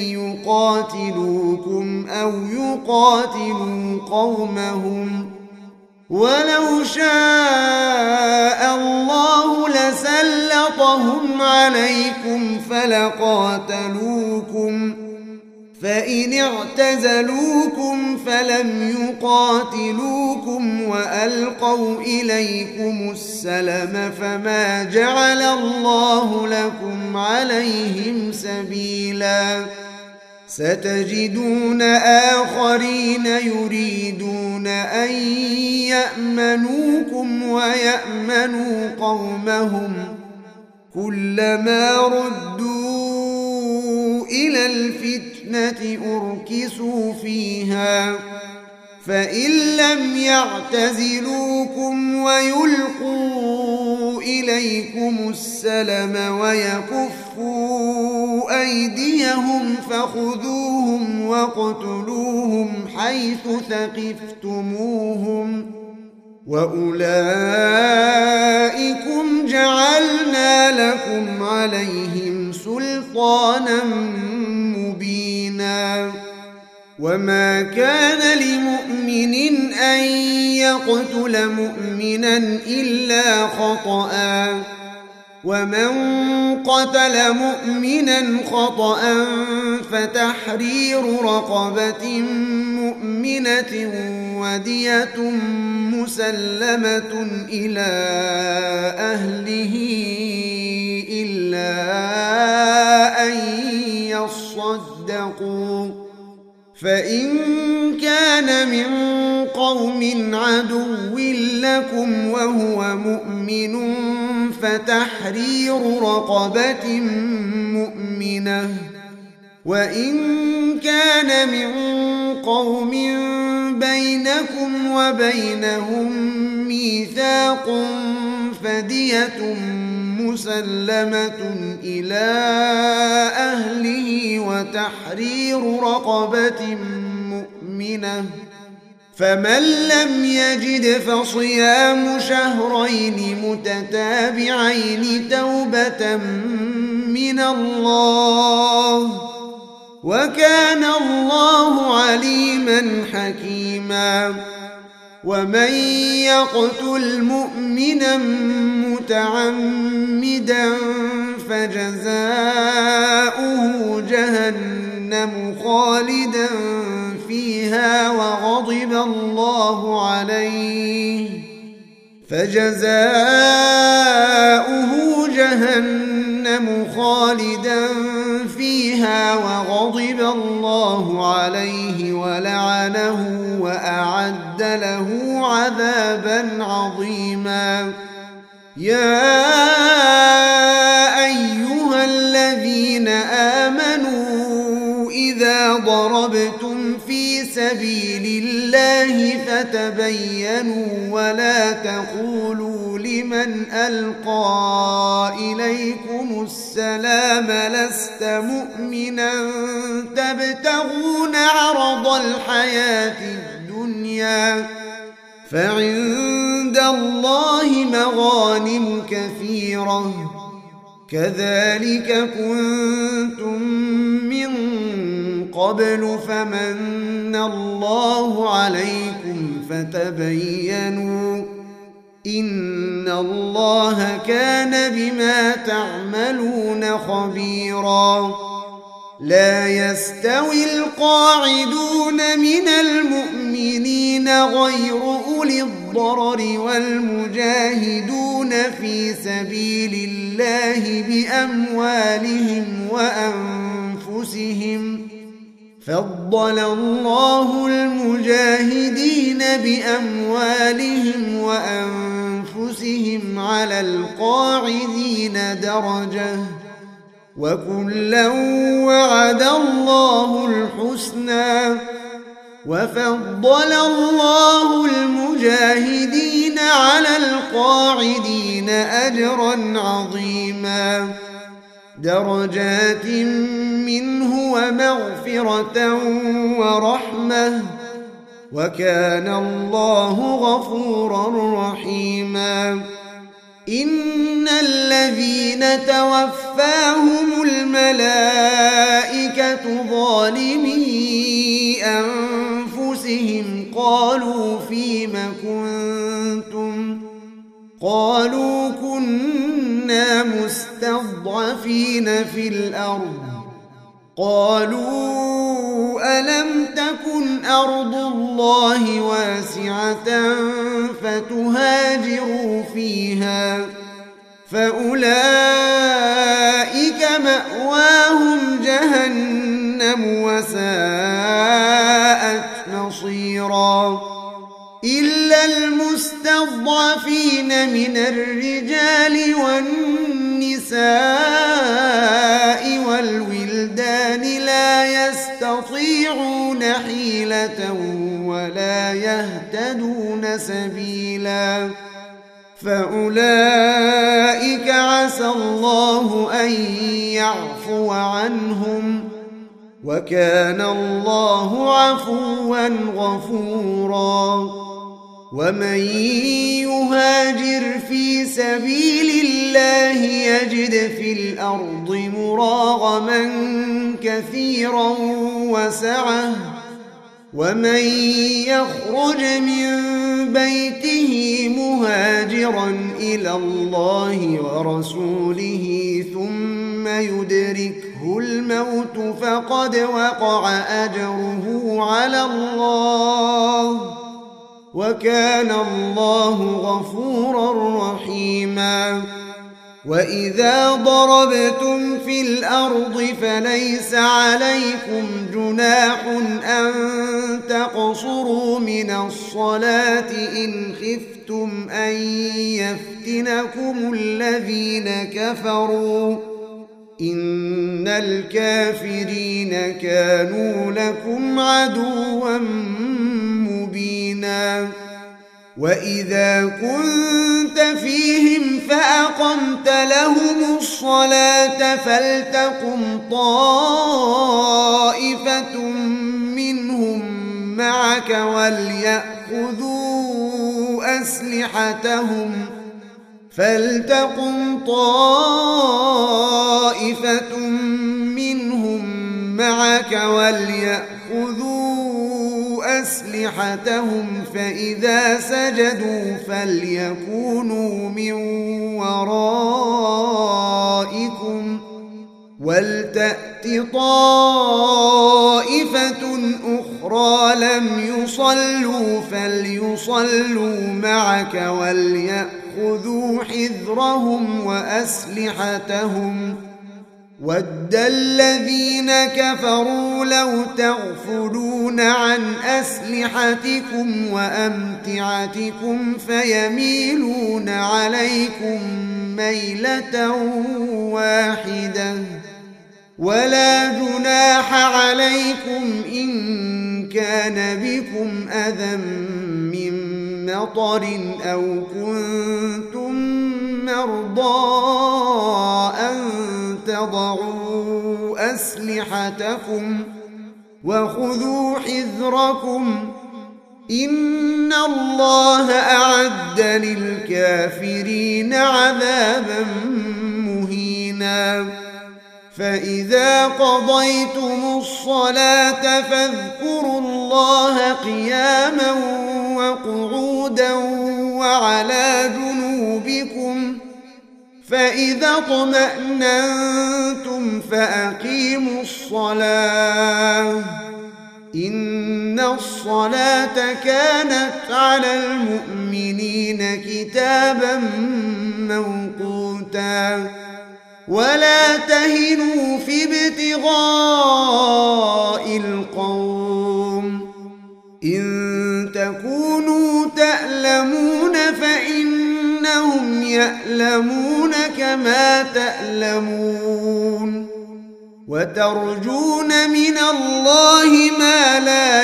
يقاتلوكم أو يقاتلوا قومهم ولو شاء الله لسلطهم عليكم فلقاتلوكم فإن اعتزلوكم فلم يقاتلوكم وألقوا إليكم السلم فما جعل الله لكم عليهم سبيلا ستجدون آخرين يريدون أن يأمنوكم ويأمنوا قومهم كلما ردوا إلى الفتنة أركسوا فيها فإن لم يعتزلوكم ويلقوا إليكم السلم ويكفوا أيديهم فخذوهم واقتلوهم حيث ثقفتموهم وأولئكم جعلنا لكم عليهم سلطانا مبينا وما كان لمؤمن أن يقتل مؤمنا إلا خطأ ومن قتل مؤمنا خطأ فتحرير رقبة مؤمنة ودية مسلمة إلى أهله إلا أن يصدقوا، فإن كان من قوم عدو لكم وهو مؤمن فتحرير رقبة مؤمنة، وإن كان من قوم بينكم وبينهم ميثاق فدية مسلمة إلى أهله وتحرير رقبة مؤمنة، فمن لم يجد فصيام شهرين متتابعين توبة من الله، وكان الله عليما حكيما. ومن يقتل مؤمنا متعمدا فجزاؤه جهنم خالدا فيها وغضب الله عليه فجزاؤه جهنم خالدا فيها وغضب الله عليه ولعنه وأعد له عذابا عظيما. يا أيها الذين آمنوا إذا ضربتم في سبيل الله فتبينوا ولا تقولوا لمن ألقى إليكم السلام لست مؤمنا تبتغون عرض الحياة الدنيا فعند الله مغانم كثيرة كذلك كنتم من قبل فمن الله عليكم فتبينوا إن الله كان بما تعملون خبيرا. لا يستوي القاعدون من المؤمنين غير أولي الضرر والمجاهدون في سبيل الله بأموالهم وأنفسهم فضل الله المجاهدين بأموالهم وأنفسهم على القاعدين درجة وكلا وعد الله الحسنى وفضل الله المجاهدين على القاعدين أجرا عظيما درجات منه ومغفرة ورحمة وكان الله غفورا رحيما. إن الذين توفاهم الملائكة ظالمي أنفسهم قالوا فيم كنتم قالوا كنا مستضعفين في الأرض قالوا ألم تكن أرض الله واسعة فتهاجروا فيها فأولئك مأواهم جهنم وساءت مصيرا. إلا المستضعفين من الرجال والنساء والولدان لا يستطيعون حيلة ولا يهتدون سبيلا فأولئك عسى الله أن يعفو عنهم وكان الله عفوا غفورا. ومن يهاجر في سبيل الله يجد في الأرض مراغما كثيرا وسعة ومن يخرج من بيته مهاجرا إلى الله ورسوله ثم يدركه الموت فقد وقع أجره على الله وكان الله غفورا رحيما. وإذا ضربتم في الأرض فليس عليكم جناح أن تقصروا من الصلاة إن خفتم أن يفتنكم الذين كفروا إن الكافرين كانوا لكم عدوا مبينا. وإذا كنت فيهم فأقمت لهم الصلاة فلتقم طائفة منهم معك وليأخذوا أسلحتهم فلتقم طائفة منهم معك وليأخذوا أسلحتهم فإذا سجدوا فليكونوا من ورائكم ولتأت طائفة أخرى لم يصلوا فليصلوا معك وليأخذوا حذرهم وأسلحتهم ود الذين كفروا لو تغفلون عن أسلحتكم وأمتعتكم فيميلون عليكم ميلة واحدة ولا جناح عليكم إن كان بكم أذى من مطر أو كنتم مرضى أن تضعوا أسلحتكم وخذوا حذركم إن الله أعد للكافرين عذابا مهينا. فإذا قضيتم الصلاة فاذكروا الله قياما وقعودا وعلى جنوبكم فإذا اطمأننتم فأقيموا الصلاة إن الصلاة كانت على المؤمنين كتابا موقوتا. ولا تهنوا في ابتغاء القوم إن تكونوا تألمون فإنهم يألمون كما تألمون وترجون من الله ما لا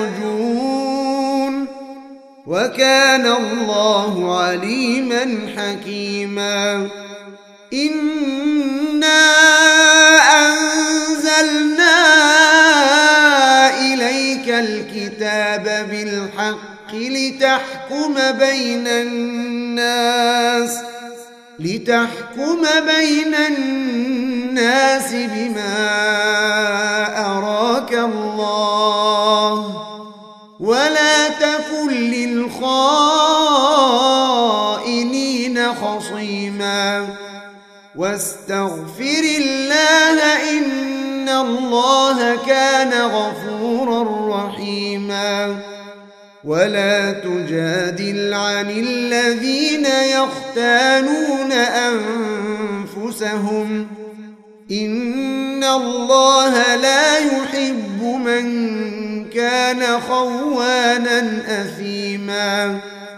يرجون وكان الله عليما حكيما. إنا أنزلنا إليك الكتاب بالحق لتحكم بين الناس لتحكم بين الناس بما أراك الله ولا تكن للخائنين خصيما واستغفر الله إن الله كان غفورا رحيما. ولا تجادل عن الذين يختانون أنفسهم إن الله لا يحب من كان خوانا أثيما.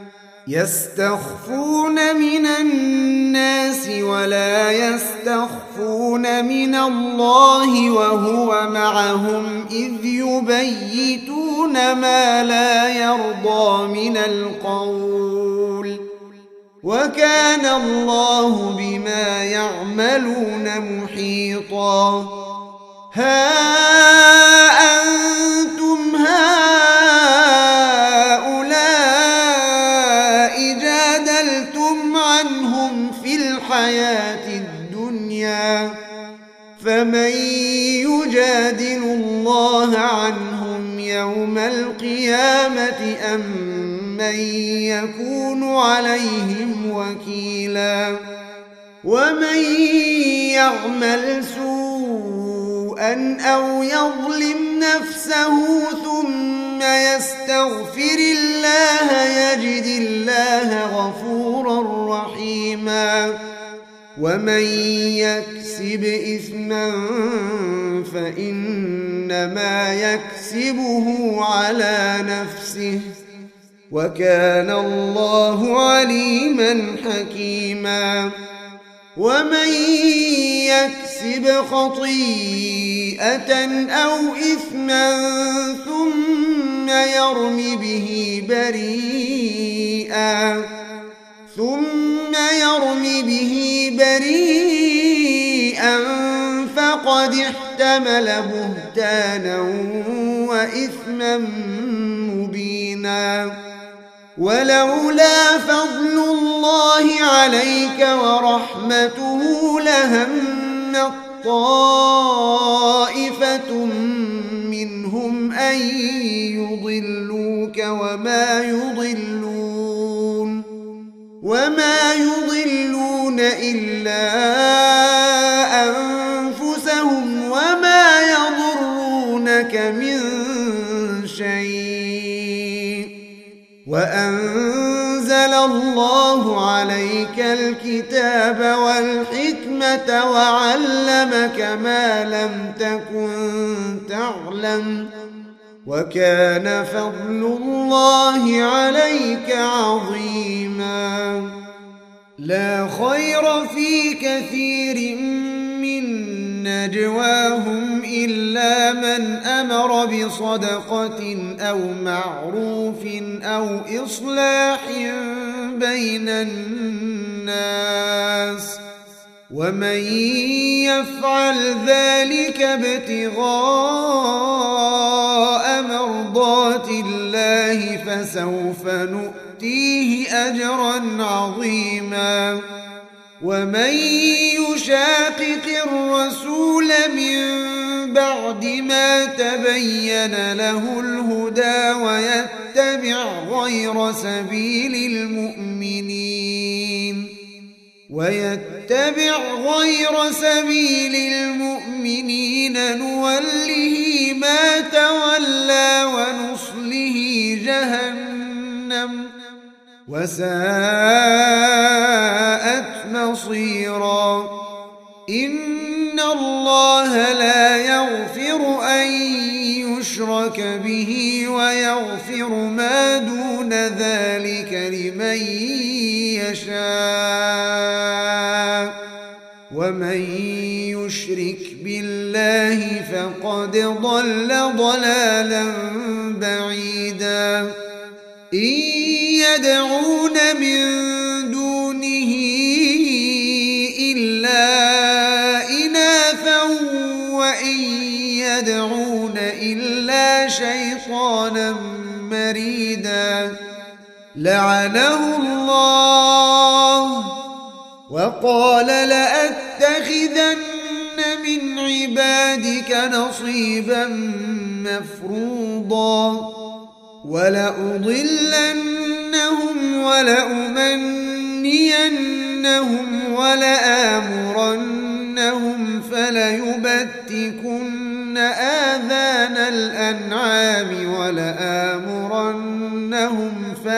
يستخفون من الناس ولا يستخفون من الله وهو معهم إذ يبيتون ما لا يرضى من القول وكان الله بما يعملون محيطا. ها أنتم هؤلاء جادلتم عنهم في الحياة الدنيا فمن يجادل الله عنهم يوم القيامة أم من يكون عليهم وكيلا ومن يعمل سوءا أو يظلم نفسه ثم يستغفر الله يجد الله غفورا رحيما ومن يكسب إثما فإنما يكسبه على نفسه وكان الله عليما حكيما ومن يكسب خطيئة أو إثما ثم يرم به بريئا ثم يرم به بريئا فقد احتمل بهتانا وإثما مبينا ولولا فضل الله عليك ورحمته لهمت طائفة منهم أن يضلوك وما يضلون وما يضلون إلا أنفسهم وما يضرونك من شيء وأنزل الله عليك الكتاب والحكمة وعلمك ما لم تكن تعلم وكان فضل الله عليك عظيما لا خير في كثير من نجواهم إلا من أمر بصدقة أو معروف أو إصلاح بين الناس ومن يفعل ذلك ابتغاء مرضات الله فسوف نؤتيه أجرا عظيما ومن يشاقق الرسول من بعد ما تبين له الهدى ويتبع غير سبيل المؤمنين ويتبع غير سبيل المؤمنين نوله ما تولى ونصله جهنم وساءت مصيرا إن الله لا يغفر أن يشرك به ويغفر ما دون ذلك لمن يشاء ومن يشرك بالله فقد ضل ضلالا بعيدا إن يدعون من دونه إلا إناثا وإن يدعون إلا شيطانا مريدا لعنه الله وقال لأتخذن من عبادك نصيبا مفروضا ولأضلنهم ولأمنينهم ولآمرنهم فليبتكن آذان الأنعام ولآمرنهم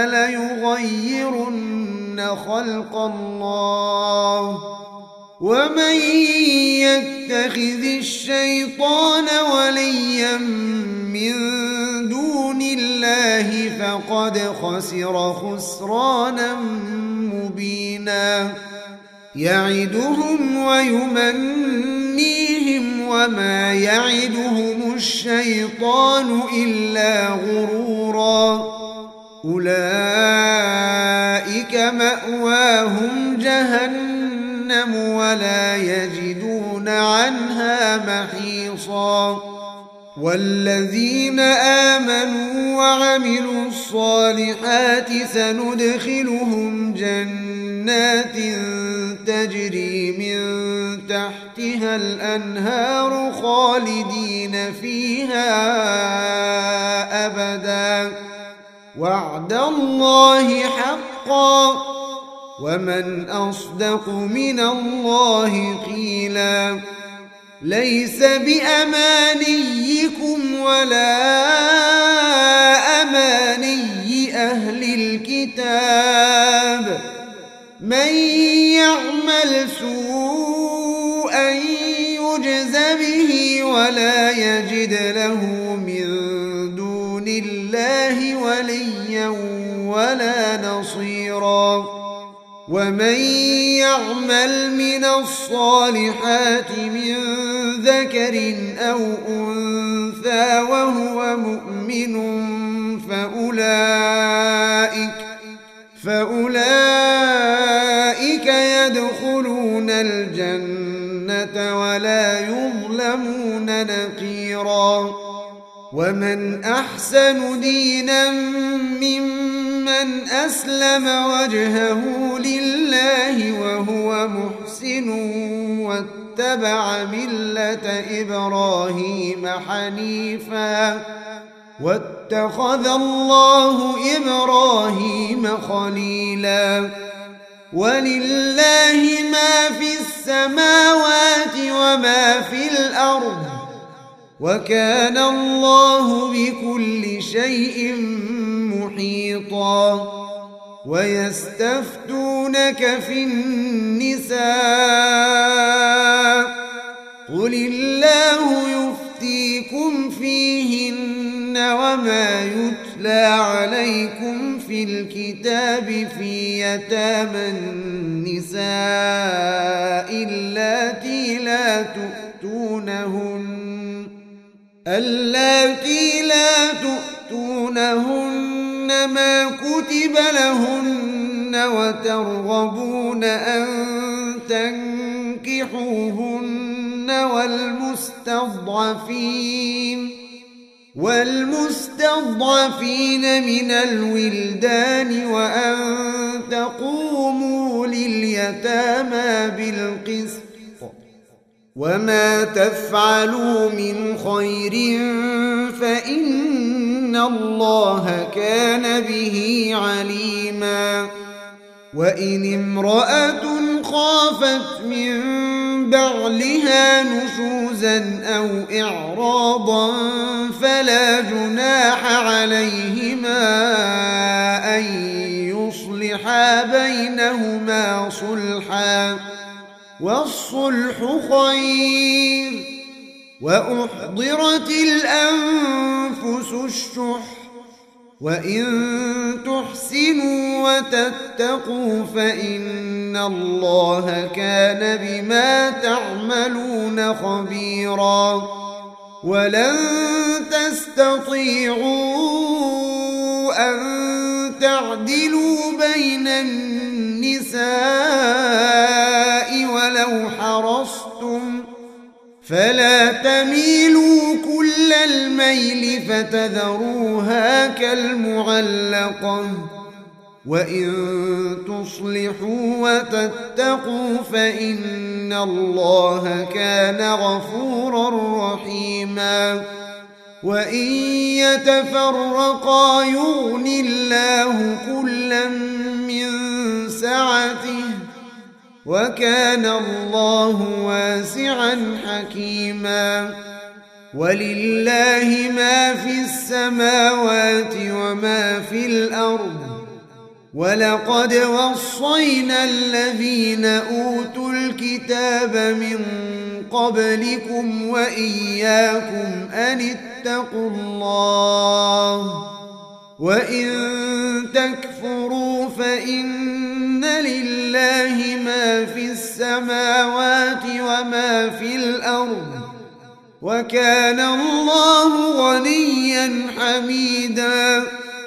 فليغيرن خلق الله ومن يتخذ الشيطان وليا من دون الله فقد خسر خسرانا مبينا يعدهم ويمنيهم وما يعدهم الشيطان إلا غرورا أولئك مأواهم جهنم ولا يجدون عنها محيصا والذين آمنوا وعملوا الصالحات سندخلهم جنات تجري من تحتها الأنهار خالدين فيها أبدا وعد الله حقا ومن أصدق من الله قيلا ليس بأمانيكم ولا أماني أهل الكتاب من يعمل سوءا يجز به ولا يجد له من دون الله وليا ولا نصيرا ومن يعمل من الصالحات من ذكر أو أنثى وهو مؤمن فأولئك فأولئك يدخلون الجنة ولا يظلمون نقيرا ومن أحسن دينا ممن أسلم وجهه لله وهو محسن واتبع ملة إبراهيم حنيفا واتخذ الله إبراهيم خليلا ولله ما في السماوات وما في الأرض وكان الله بكل شيء محيطا ويستفتونك في النساء قل الله يفتيكم فيهن وما يتلى عليكم في الكتاب في يتامى النساء اللاتي لا تؤتونهن اللاتي لا تؤتونهن ما كتب لهن وترغبون أن تنكحوهن والمستضعفين والمستضعفين من الولدان وأن تقوموا لليتامى بالقسط وما تفعلوا من خير فإن الله كان به عليما وإن امرأة خافت من بعلها نشوزا أو إعراضا فلا جناح عليهما أن يصلحا بينهما صلحا والصلح خير وأحضرت الأنفس الشح وإن تحسنوا وتتقوا فإن الله كان بما تعملون خبيرا ولن تستطيعوا أن تعدلوا بين النساء ولو حرصتم فلا تميلوا كل الميل فتذروها كالمعلقة وإن تصلحوا وتتقوا فإن الله كان غفورا رحيما وإن يتفرقا يغن الله كلا من سعته وكان الله واسعا حكيما ولله ما في السماوات وما في الأرض ولقد وصينا الذين أوتوا الكتاب من قبلكم وإياكم أن اتقوا الله وإن تكفروا فإن لله ما في السماوات وما في الأرض وكان الله غنيا حميدا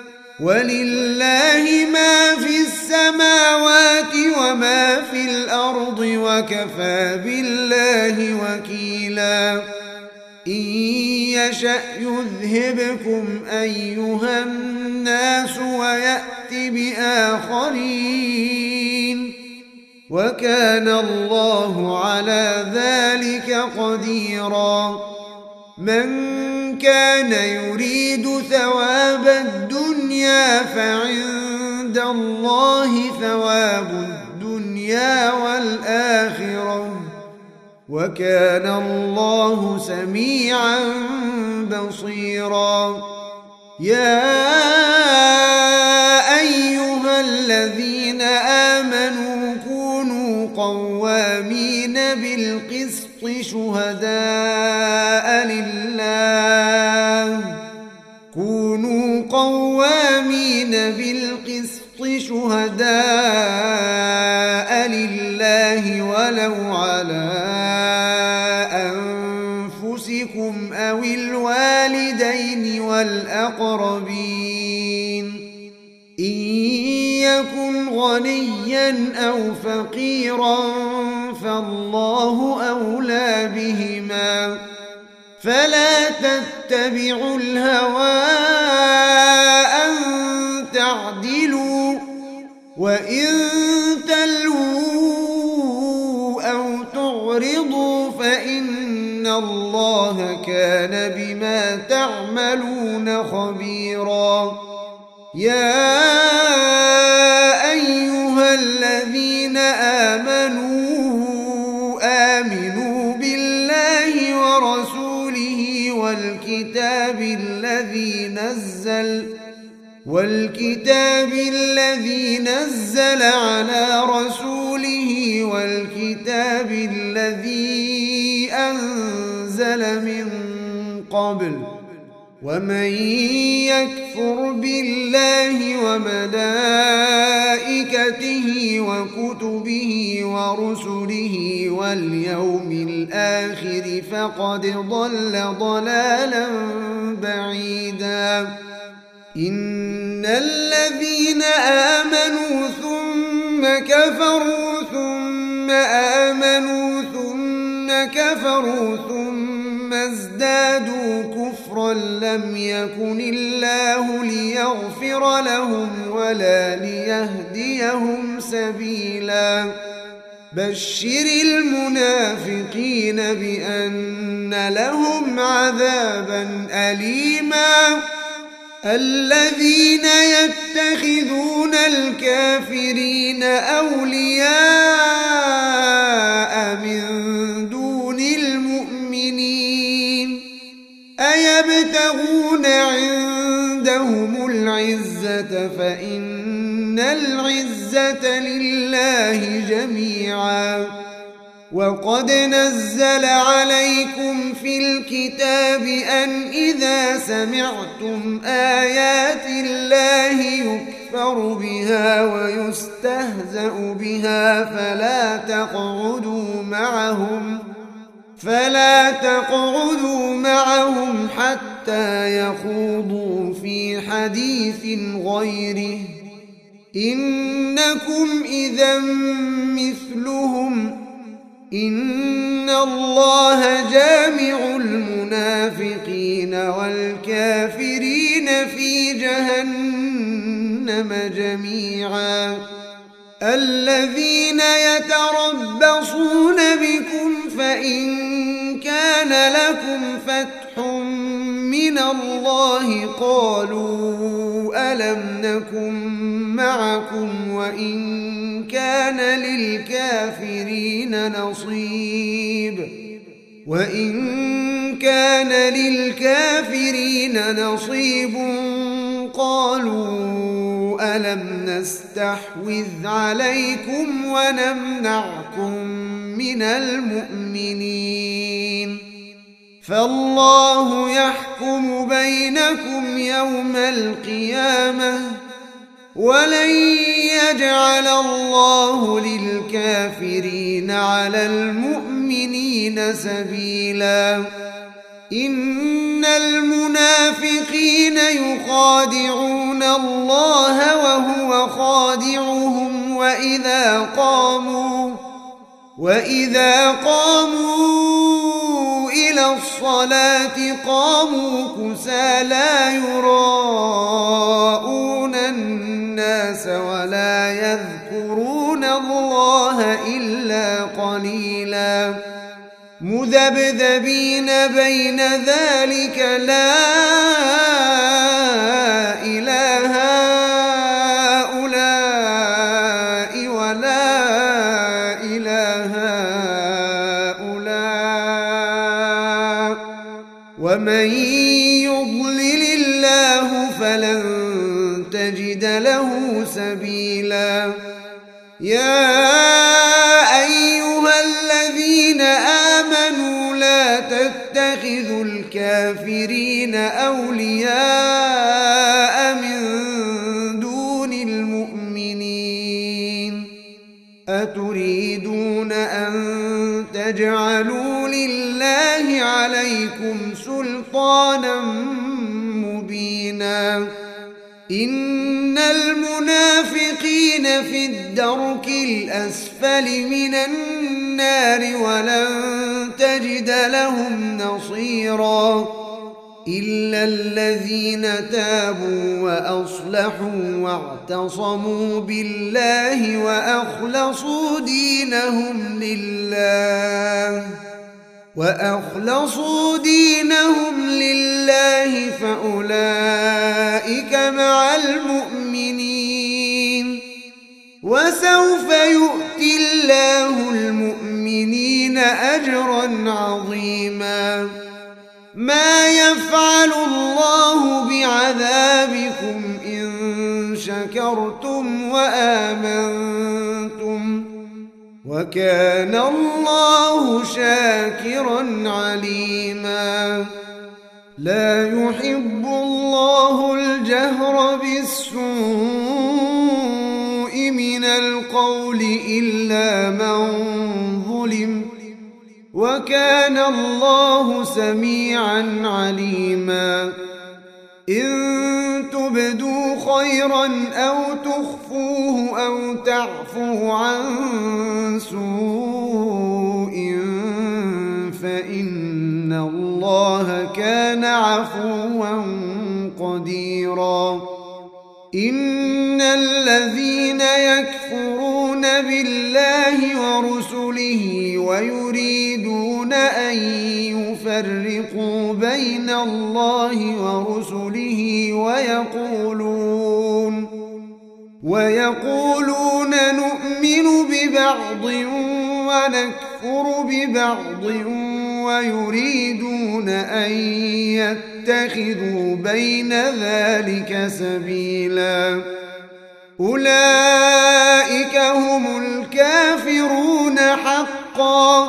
ولله ما في السماوات وما في الأرض وكفى بالله وكيلا إن يشأ يذهبكم أيها الناس ويأت بآخرين وكان الله على ذلك قديرا من كان يريد ثواب الدنيا فعند الله ثواب الدنيا والآخرة وكان الله سميعا بصيرا يا أيها الذين آمنوا كونوا قوامين بالقسط شهداء لله كونوا قوامين بالقسط شهداء لله ولو على أنفسكم أو الوالدين والأقربين إن يكن غنيا أو فقيرا فالله أولى بهما فلا تتبعوا الهوى أن تعدلوا وإن تلووا أو تعرضوا فإن الله كان بما تعملون خبيرا يا أيها الذين آمنوا آمنوا بالله ورسوله والكتاب الذي نزل والكتاب الذي نزل على رسوله والكتاب الذي أنزل من قبل ومن يكفر بالله وملائكته وكتبه ورسله واليوم الآخر فقد ضل ضلالا بعيدا إن الذين آمنوا ثم كفروا ثم آمنوا ثم كفروا ثم ازدادوا كفرا لم يكن الله ليغفر لهم ولا ليهديهم سبيلا بشر المنافقين بأن لهم عذابا أليما الذين يتخذون الكافرين أولياء من دون المؤمنين أيبتغون عندهم العزة فإن العزة لله جميعا وقد نزل عليكم في الكتاب أن إذا سمعتم آيات الله يكفر بها ويستهزأ بها فلا تقعدوا معهم فلا تقعدوا معهم حتى يخوضوا في حديث غيره إنكم إذا مثلهم إن الله جامع المنافقين والكافرين في جهنم جميعا الذين يتربصون بكم فإن كان لكم فتح من الله قالوا ألم نكن معكم وإن كان للكافرين نصيب وإن كان للكافرين نصيب قالوا ألم نستحوذ عليكم ونمنعكم من المؤمنين فالله يحكم بينكم يوم القيامة ولن يجعل الله للكافرين على المؤمنين سبيلا إن المنافقين يخادعون الله وهو خادعهم وإذا قاموا وإذا قاموا إلى الصلاة قاموا كسى لا يراءون الناس ولا يذكرون الله قليلا مذبذبين بين ذلك لا إله هؤلاء ولا إله هؤلاء ومن يضلل الله فلن تجد له سبيلا يا أيها الذين آمنوا لا تتخذوا الكافرين أولياء من دون المؤمنين أتريدون أن تجعلوا لله عليكم سلطانا مبينا إن المنافقين في الدرك الأسفل من النار ولن تجد لهم نصيرا إلا الذين تابوا وأصلحوا واعتصموا بالله وأخلصوا دينهم لله وأخلصوا دينهم لله فأولئك مع المؤمنين وسوف يؤتي الله المؤمنين أجرا عظيما ما يفعل الله بعذابكم إن شكرتم وآمنتم وكان الله شاكرا عليما لا يحب الله الجهر بالسوء من القول إلا من ظلم وكان الله سميعا عليما إن تبدوا خيرا أو تخفوه أو تعفوا عن سوء فإن الله كان عفوا قديرا إن الذين يكفرون بالله ورسله ويريدون أن يفرقوا بين الله ورسله ويقولون ويقولون نؤمن ببعض ونكفر ببعض ويريدون أن يتخذوا بين ذلك سبيلا أولئك هم الكافرون حقا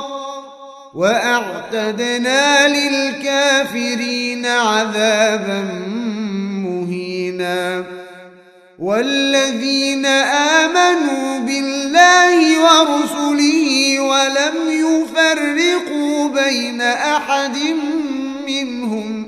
وأعتدنا للكافرين عذابا مهينا والذين آمنوا بالله ورسله ولم يفرقوا بين أحد منهم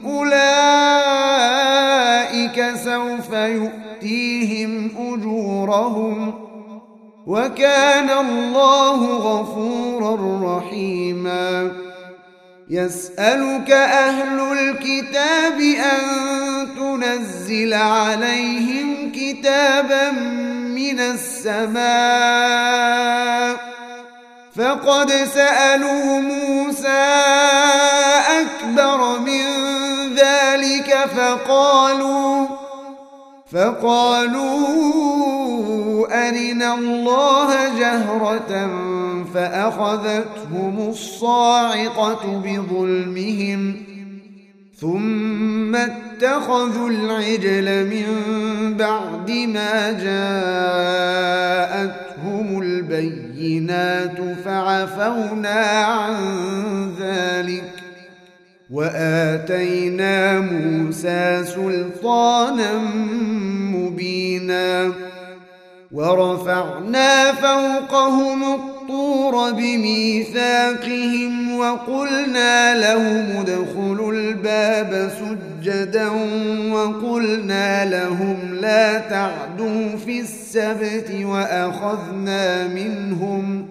أولئك سوف يؤتيهم أجورهم وكان الله غفورا رحيما يسألك أهل الكتاب أن تنزل عليهم كتابا من السماء فقد سألوا موسى أكبر من ذلك فقالوا فقالوا أرنا الله جهرة فأخذتهم الصاعقة بظلمهم ثم اتخذوا العجل من بعد ما جاءتهم البينات فعفونا عن ذلك وآتينا موسى سلطانا مبينا ورفعنا فوقهم الطور بميثاقهم وقلنا لهم ادخلوا الباب سجدا وقلنا لهم لا تعدوا في السبت وأخذنا منهم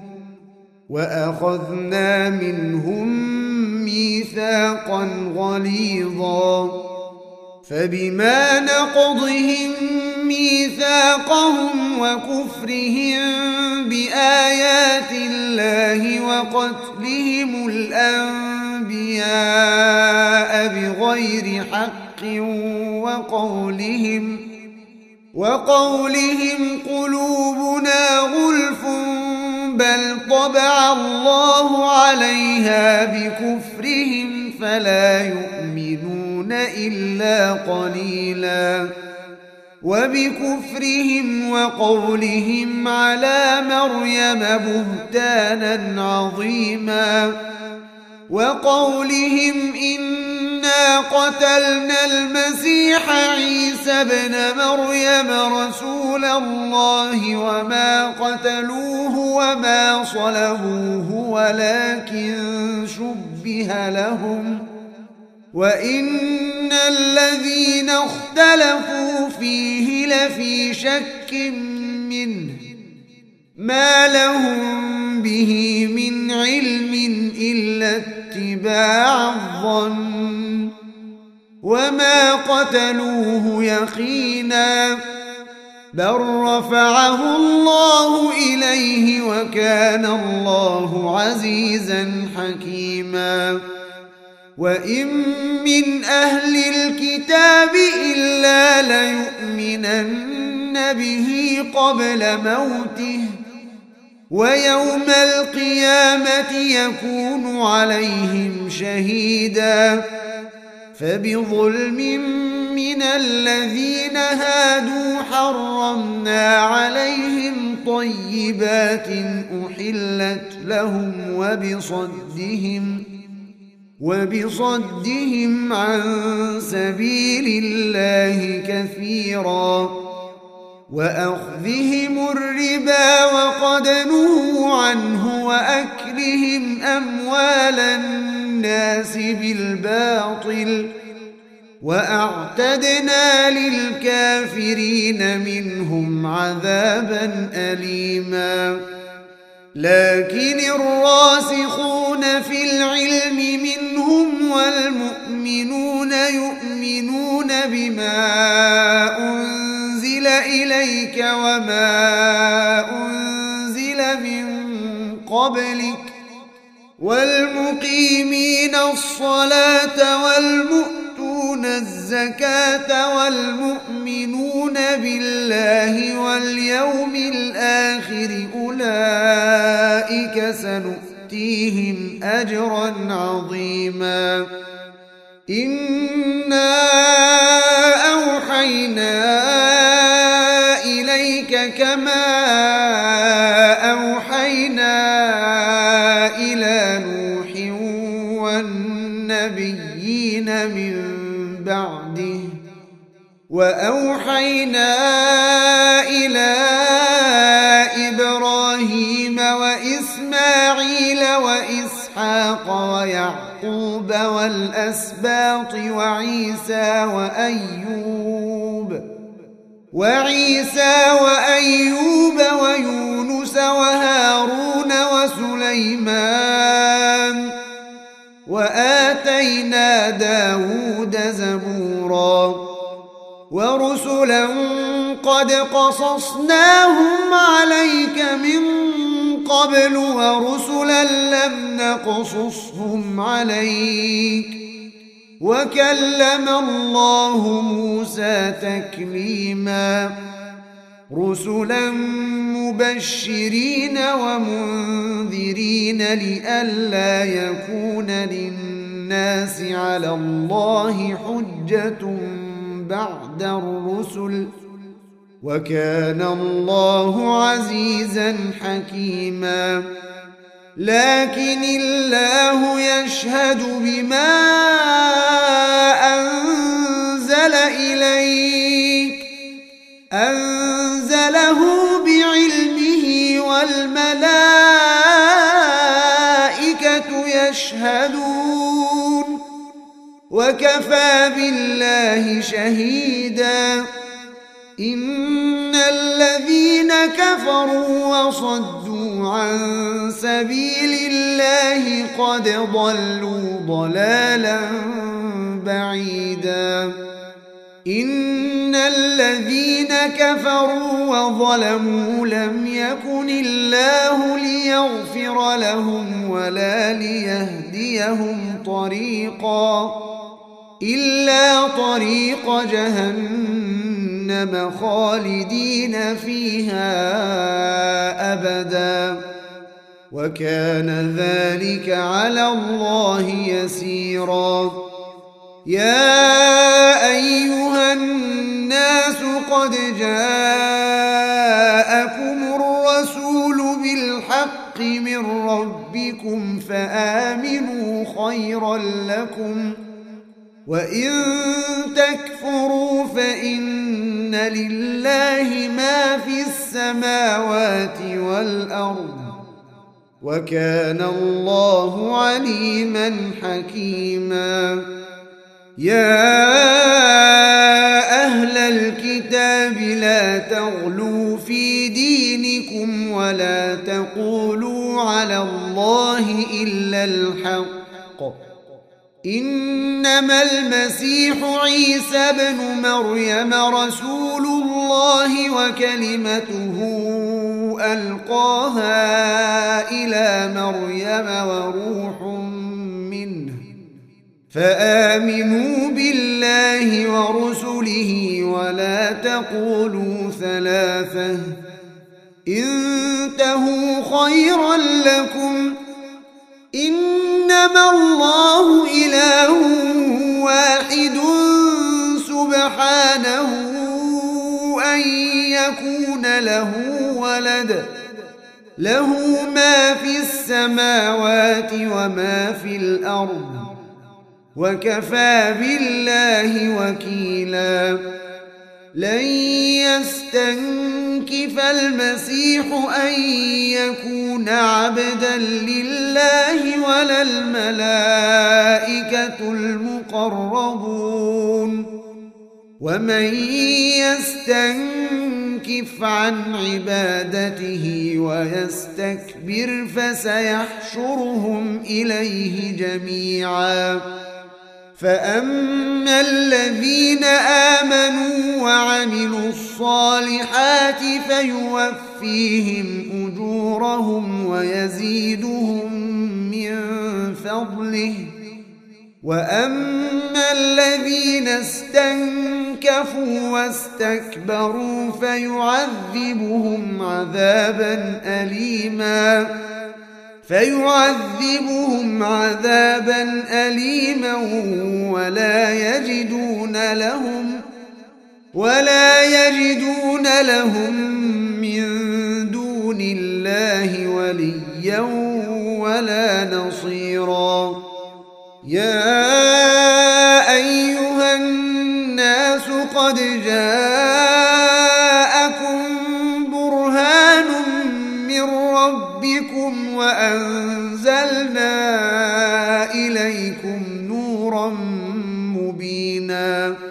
وأخذنا منهم ميثاقا غليظا فبما نقضهم ميثاقهم وكفرهم بآيات الله وقتلهم الأنبياء بغير حق وقولهم وقولهم قلوبنا غلف بل طبع الله عليها بكفرهم فلا يؤمنون إلا قليلا وبكفرهم وقولهم على مريم بهتانا عظيما وقولهم إنا قتلنا المسيح عيسى ابن مريم رسول الله وما قتلوه وما صلبوه ولكن شبه لهم وإن الذين اختلفوا فيه لفي شك منه ما لهم به من علم إلا اتباع الظن وما قتلوه يقينا بل رفعه الله إليه وكان الله عزيزا حكيما وإن من أهل الكتاب إلا ليؤمنن به قبل موته ويوم القيامة يكون عليهم شهيدا فبظلم من الذين هادوا حرمنا عليهم طيبات أحلت لهم وبصدهم وبصدهم عن سبيل الله كثيرا وأخذهم الربا وقد نهوا عنه وأكلهم أموال الناس بالباطل وأعتدنا للكافرين منهم عذابا أليما لكن الراسخون في العلم منهم والمؤمنون يؤمنون بما أنزل إليك وما أنزل من قبلك والمقيمين الصلاة والمؤتون الزكاة والمؤمنون بالله واليوم الآخر أولئك سنؤتيهم أجرا عظيما إنا أوحينا إليك كما أوحينا إلى نوح والنبيين من بعده وأوحينا إلى إبراهيم وإسماعيل وإسحاق ويعقوب والأسباط وعيسى وأيوب وعيسى وأيوب ويونس وهارون وسليمان وآتينا داود زبورا ورسلا قد قصصناهم عليك من قبل ورسلا لم نقصصهم عليك وكلم الله موسى تكليما رسلا مبشرين ومنذرين لئلا يكون للناس على الله حجة بعد الرسل وكان الله عزيزا حكيما لكن الله يشهد بما أنزل إليك أنزله بعلمه والملائكة يشهدون وكفى بالله شهيدا إن الذين كفروا وصدوا عن سبيل الله قد ضلوا ضلالا بعيدا إن الذين كفروا وظلموا لم يكن الله ليغفر لهم ولا ليهديهم طريقا إلا طريق جهنم خالدين فيها أبدا وكان ذلك على الله يسيرا. يا أيها الناس قد جاءكم الرسول بالحق من ربكم فآمنوا خيرا لكم وإن تكفروا فإن لله ما في السماوات والأرض وكان الله عليما حكيما. يا أهل الكتاب لا تغلوا في دينكم ولا تقولوا على الله إلا الحق إنما المسيح عيسى بن مريم رسول الله وكلمته ألقاها إلى مريم وروح منه فآمنوا بالله ورسله ولا تقولوا ثلاثة انتهوا خيرا لكم إنما الله إله واحد سبحانه أن يكون له ولد له ما في السماوات وما في الأرض وكفى بالله وكيلا. لن يستنكف المسيح أن يكون عبدا لله ولا الملائكة المقربون ومن يستنكف عن عبادته ويستكبر فسيحشرهم إليه جميعا. فأما الذين آمنوا وعملوا الصالحات فيوفيهم أجورهم ويزيدهم من فضله وأما الذين استنكفوا واستكبروا فيعذبهم عذابا أليما فيعذبهم عذابا أليما ولا يجدون لهم ولا يجدون لهم من دون الله وليا ولا نصيرا. يا أيها الناس قد جاءكم برهان من ربكم وأنزلنا إليكم نورا مبينا.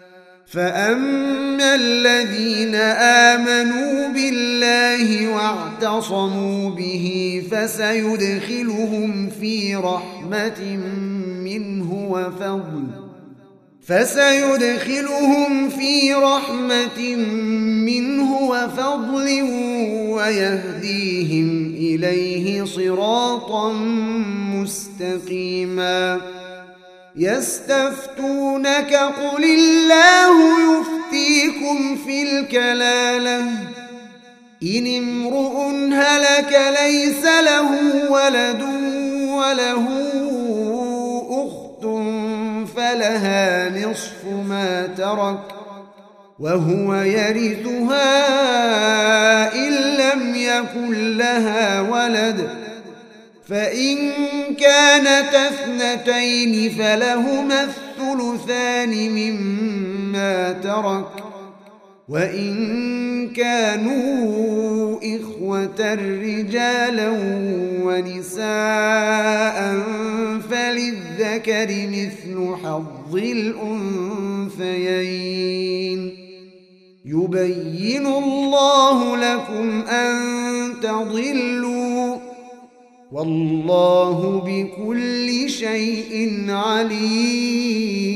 فأما الذين آمنوا بالله واعتصموا به فسيدخلهم في رحمة منه وفضل فسيدخلهم في رحمة منه وفضل ويهديهم إليه صراطا مستقيما. يستفتونك قل الله يفتيكم في الكلالة إن امرؤ هلك ليس له ولد وله أخت فلها نصف ما ترك وهو يرثها إن لم يكن لها ولد فإن كانت اثنتين فلهما الثلثان مما ترك وإن كانوا إخوة رجالا ونساء فللذكر مثل حظ الأنثيين يبين الله لكم أن تضلوا والله بكل شيء عليم.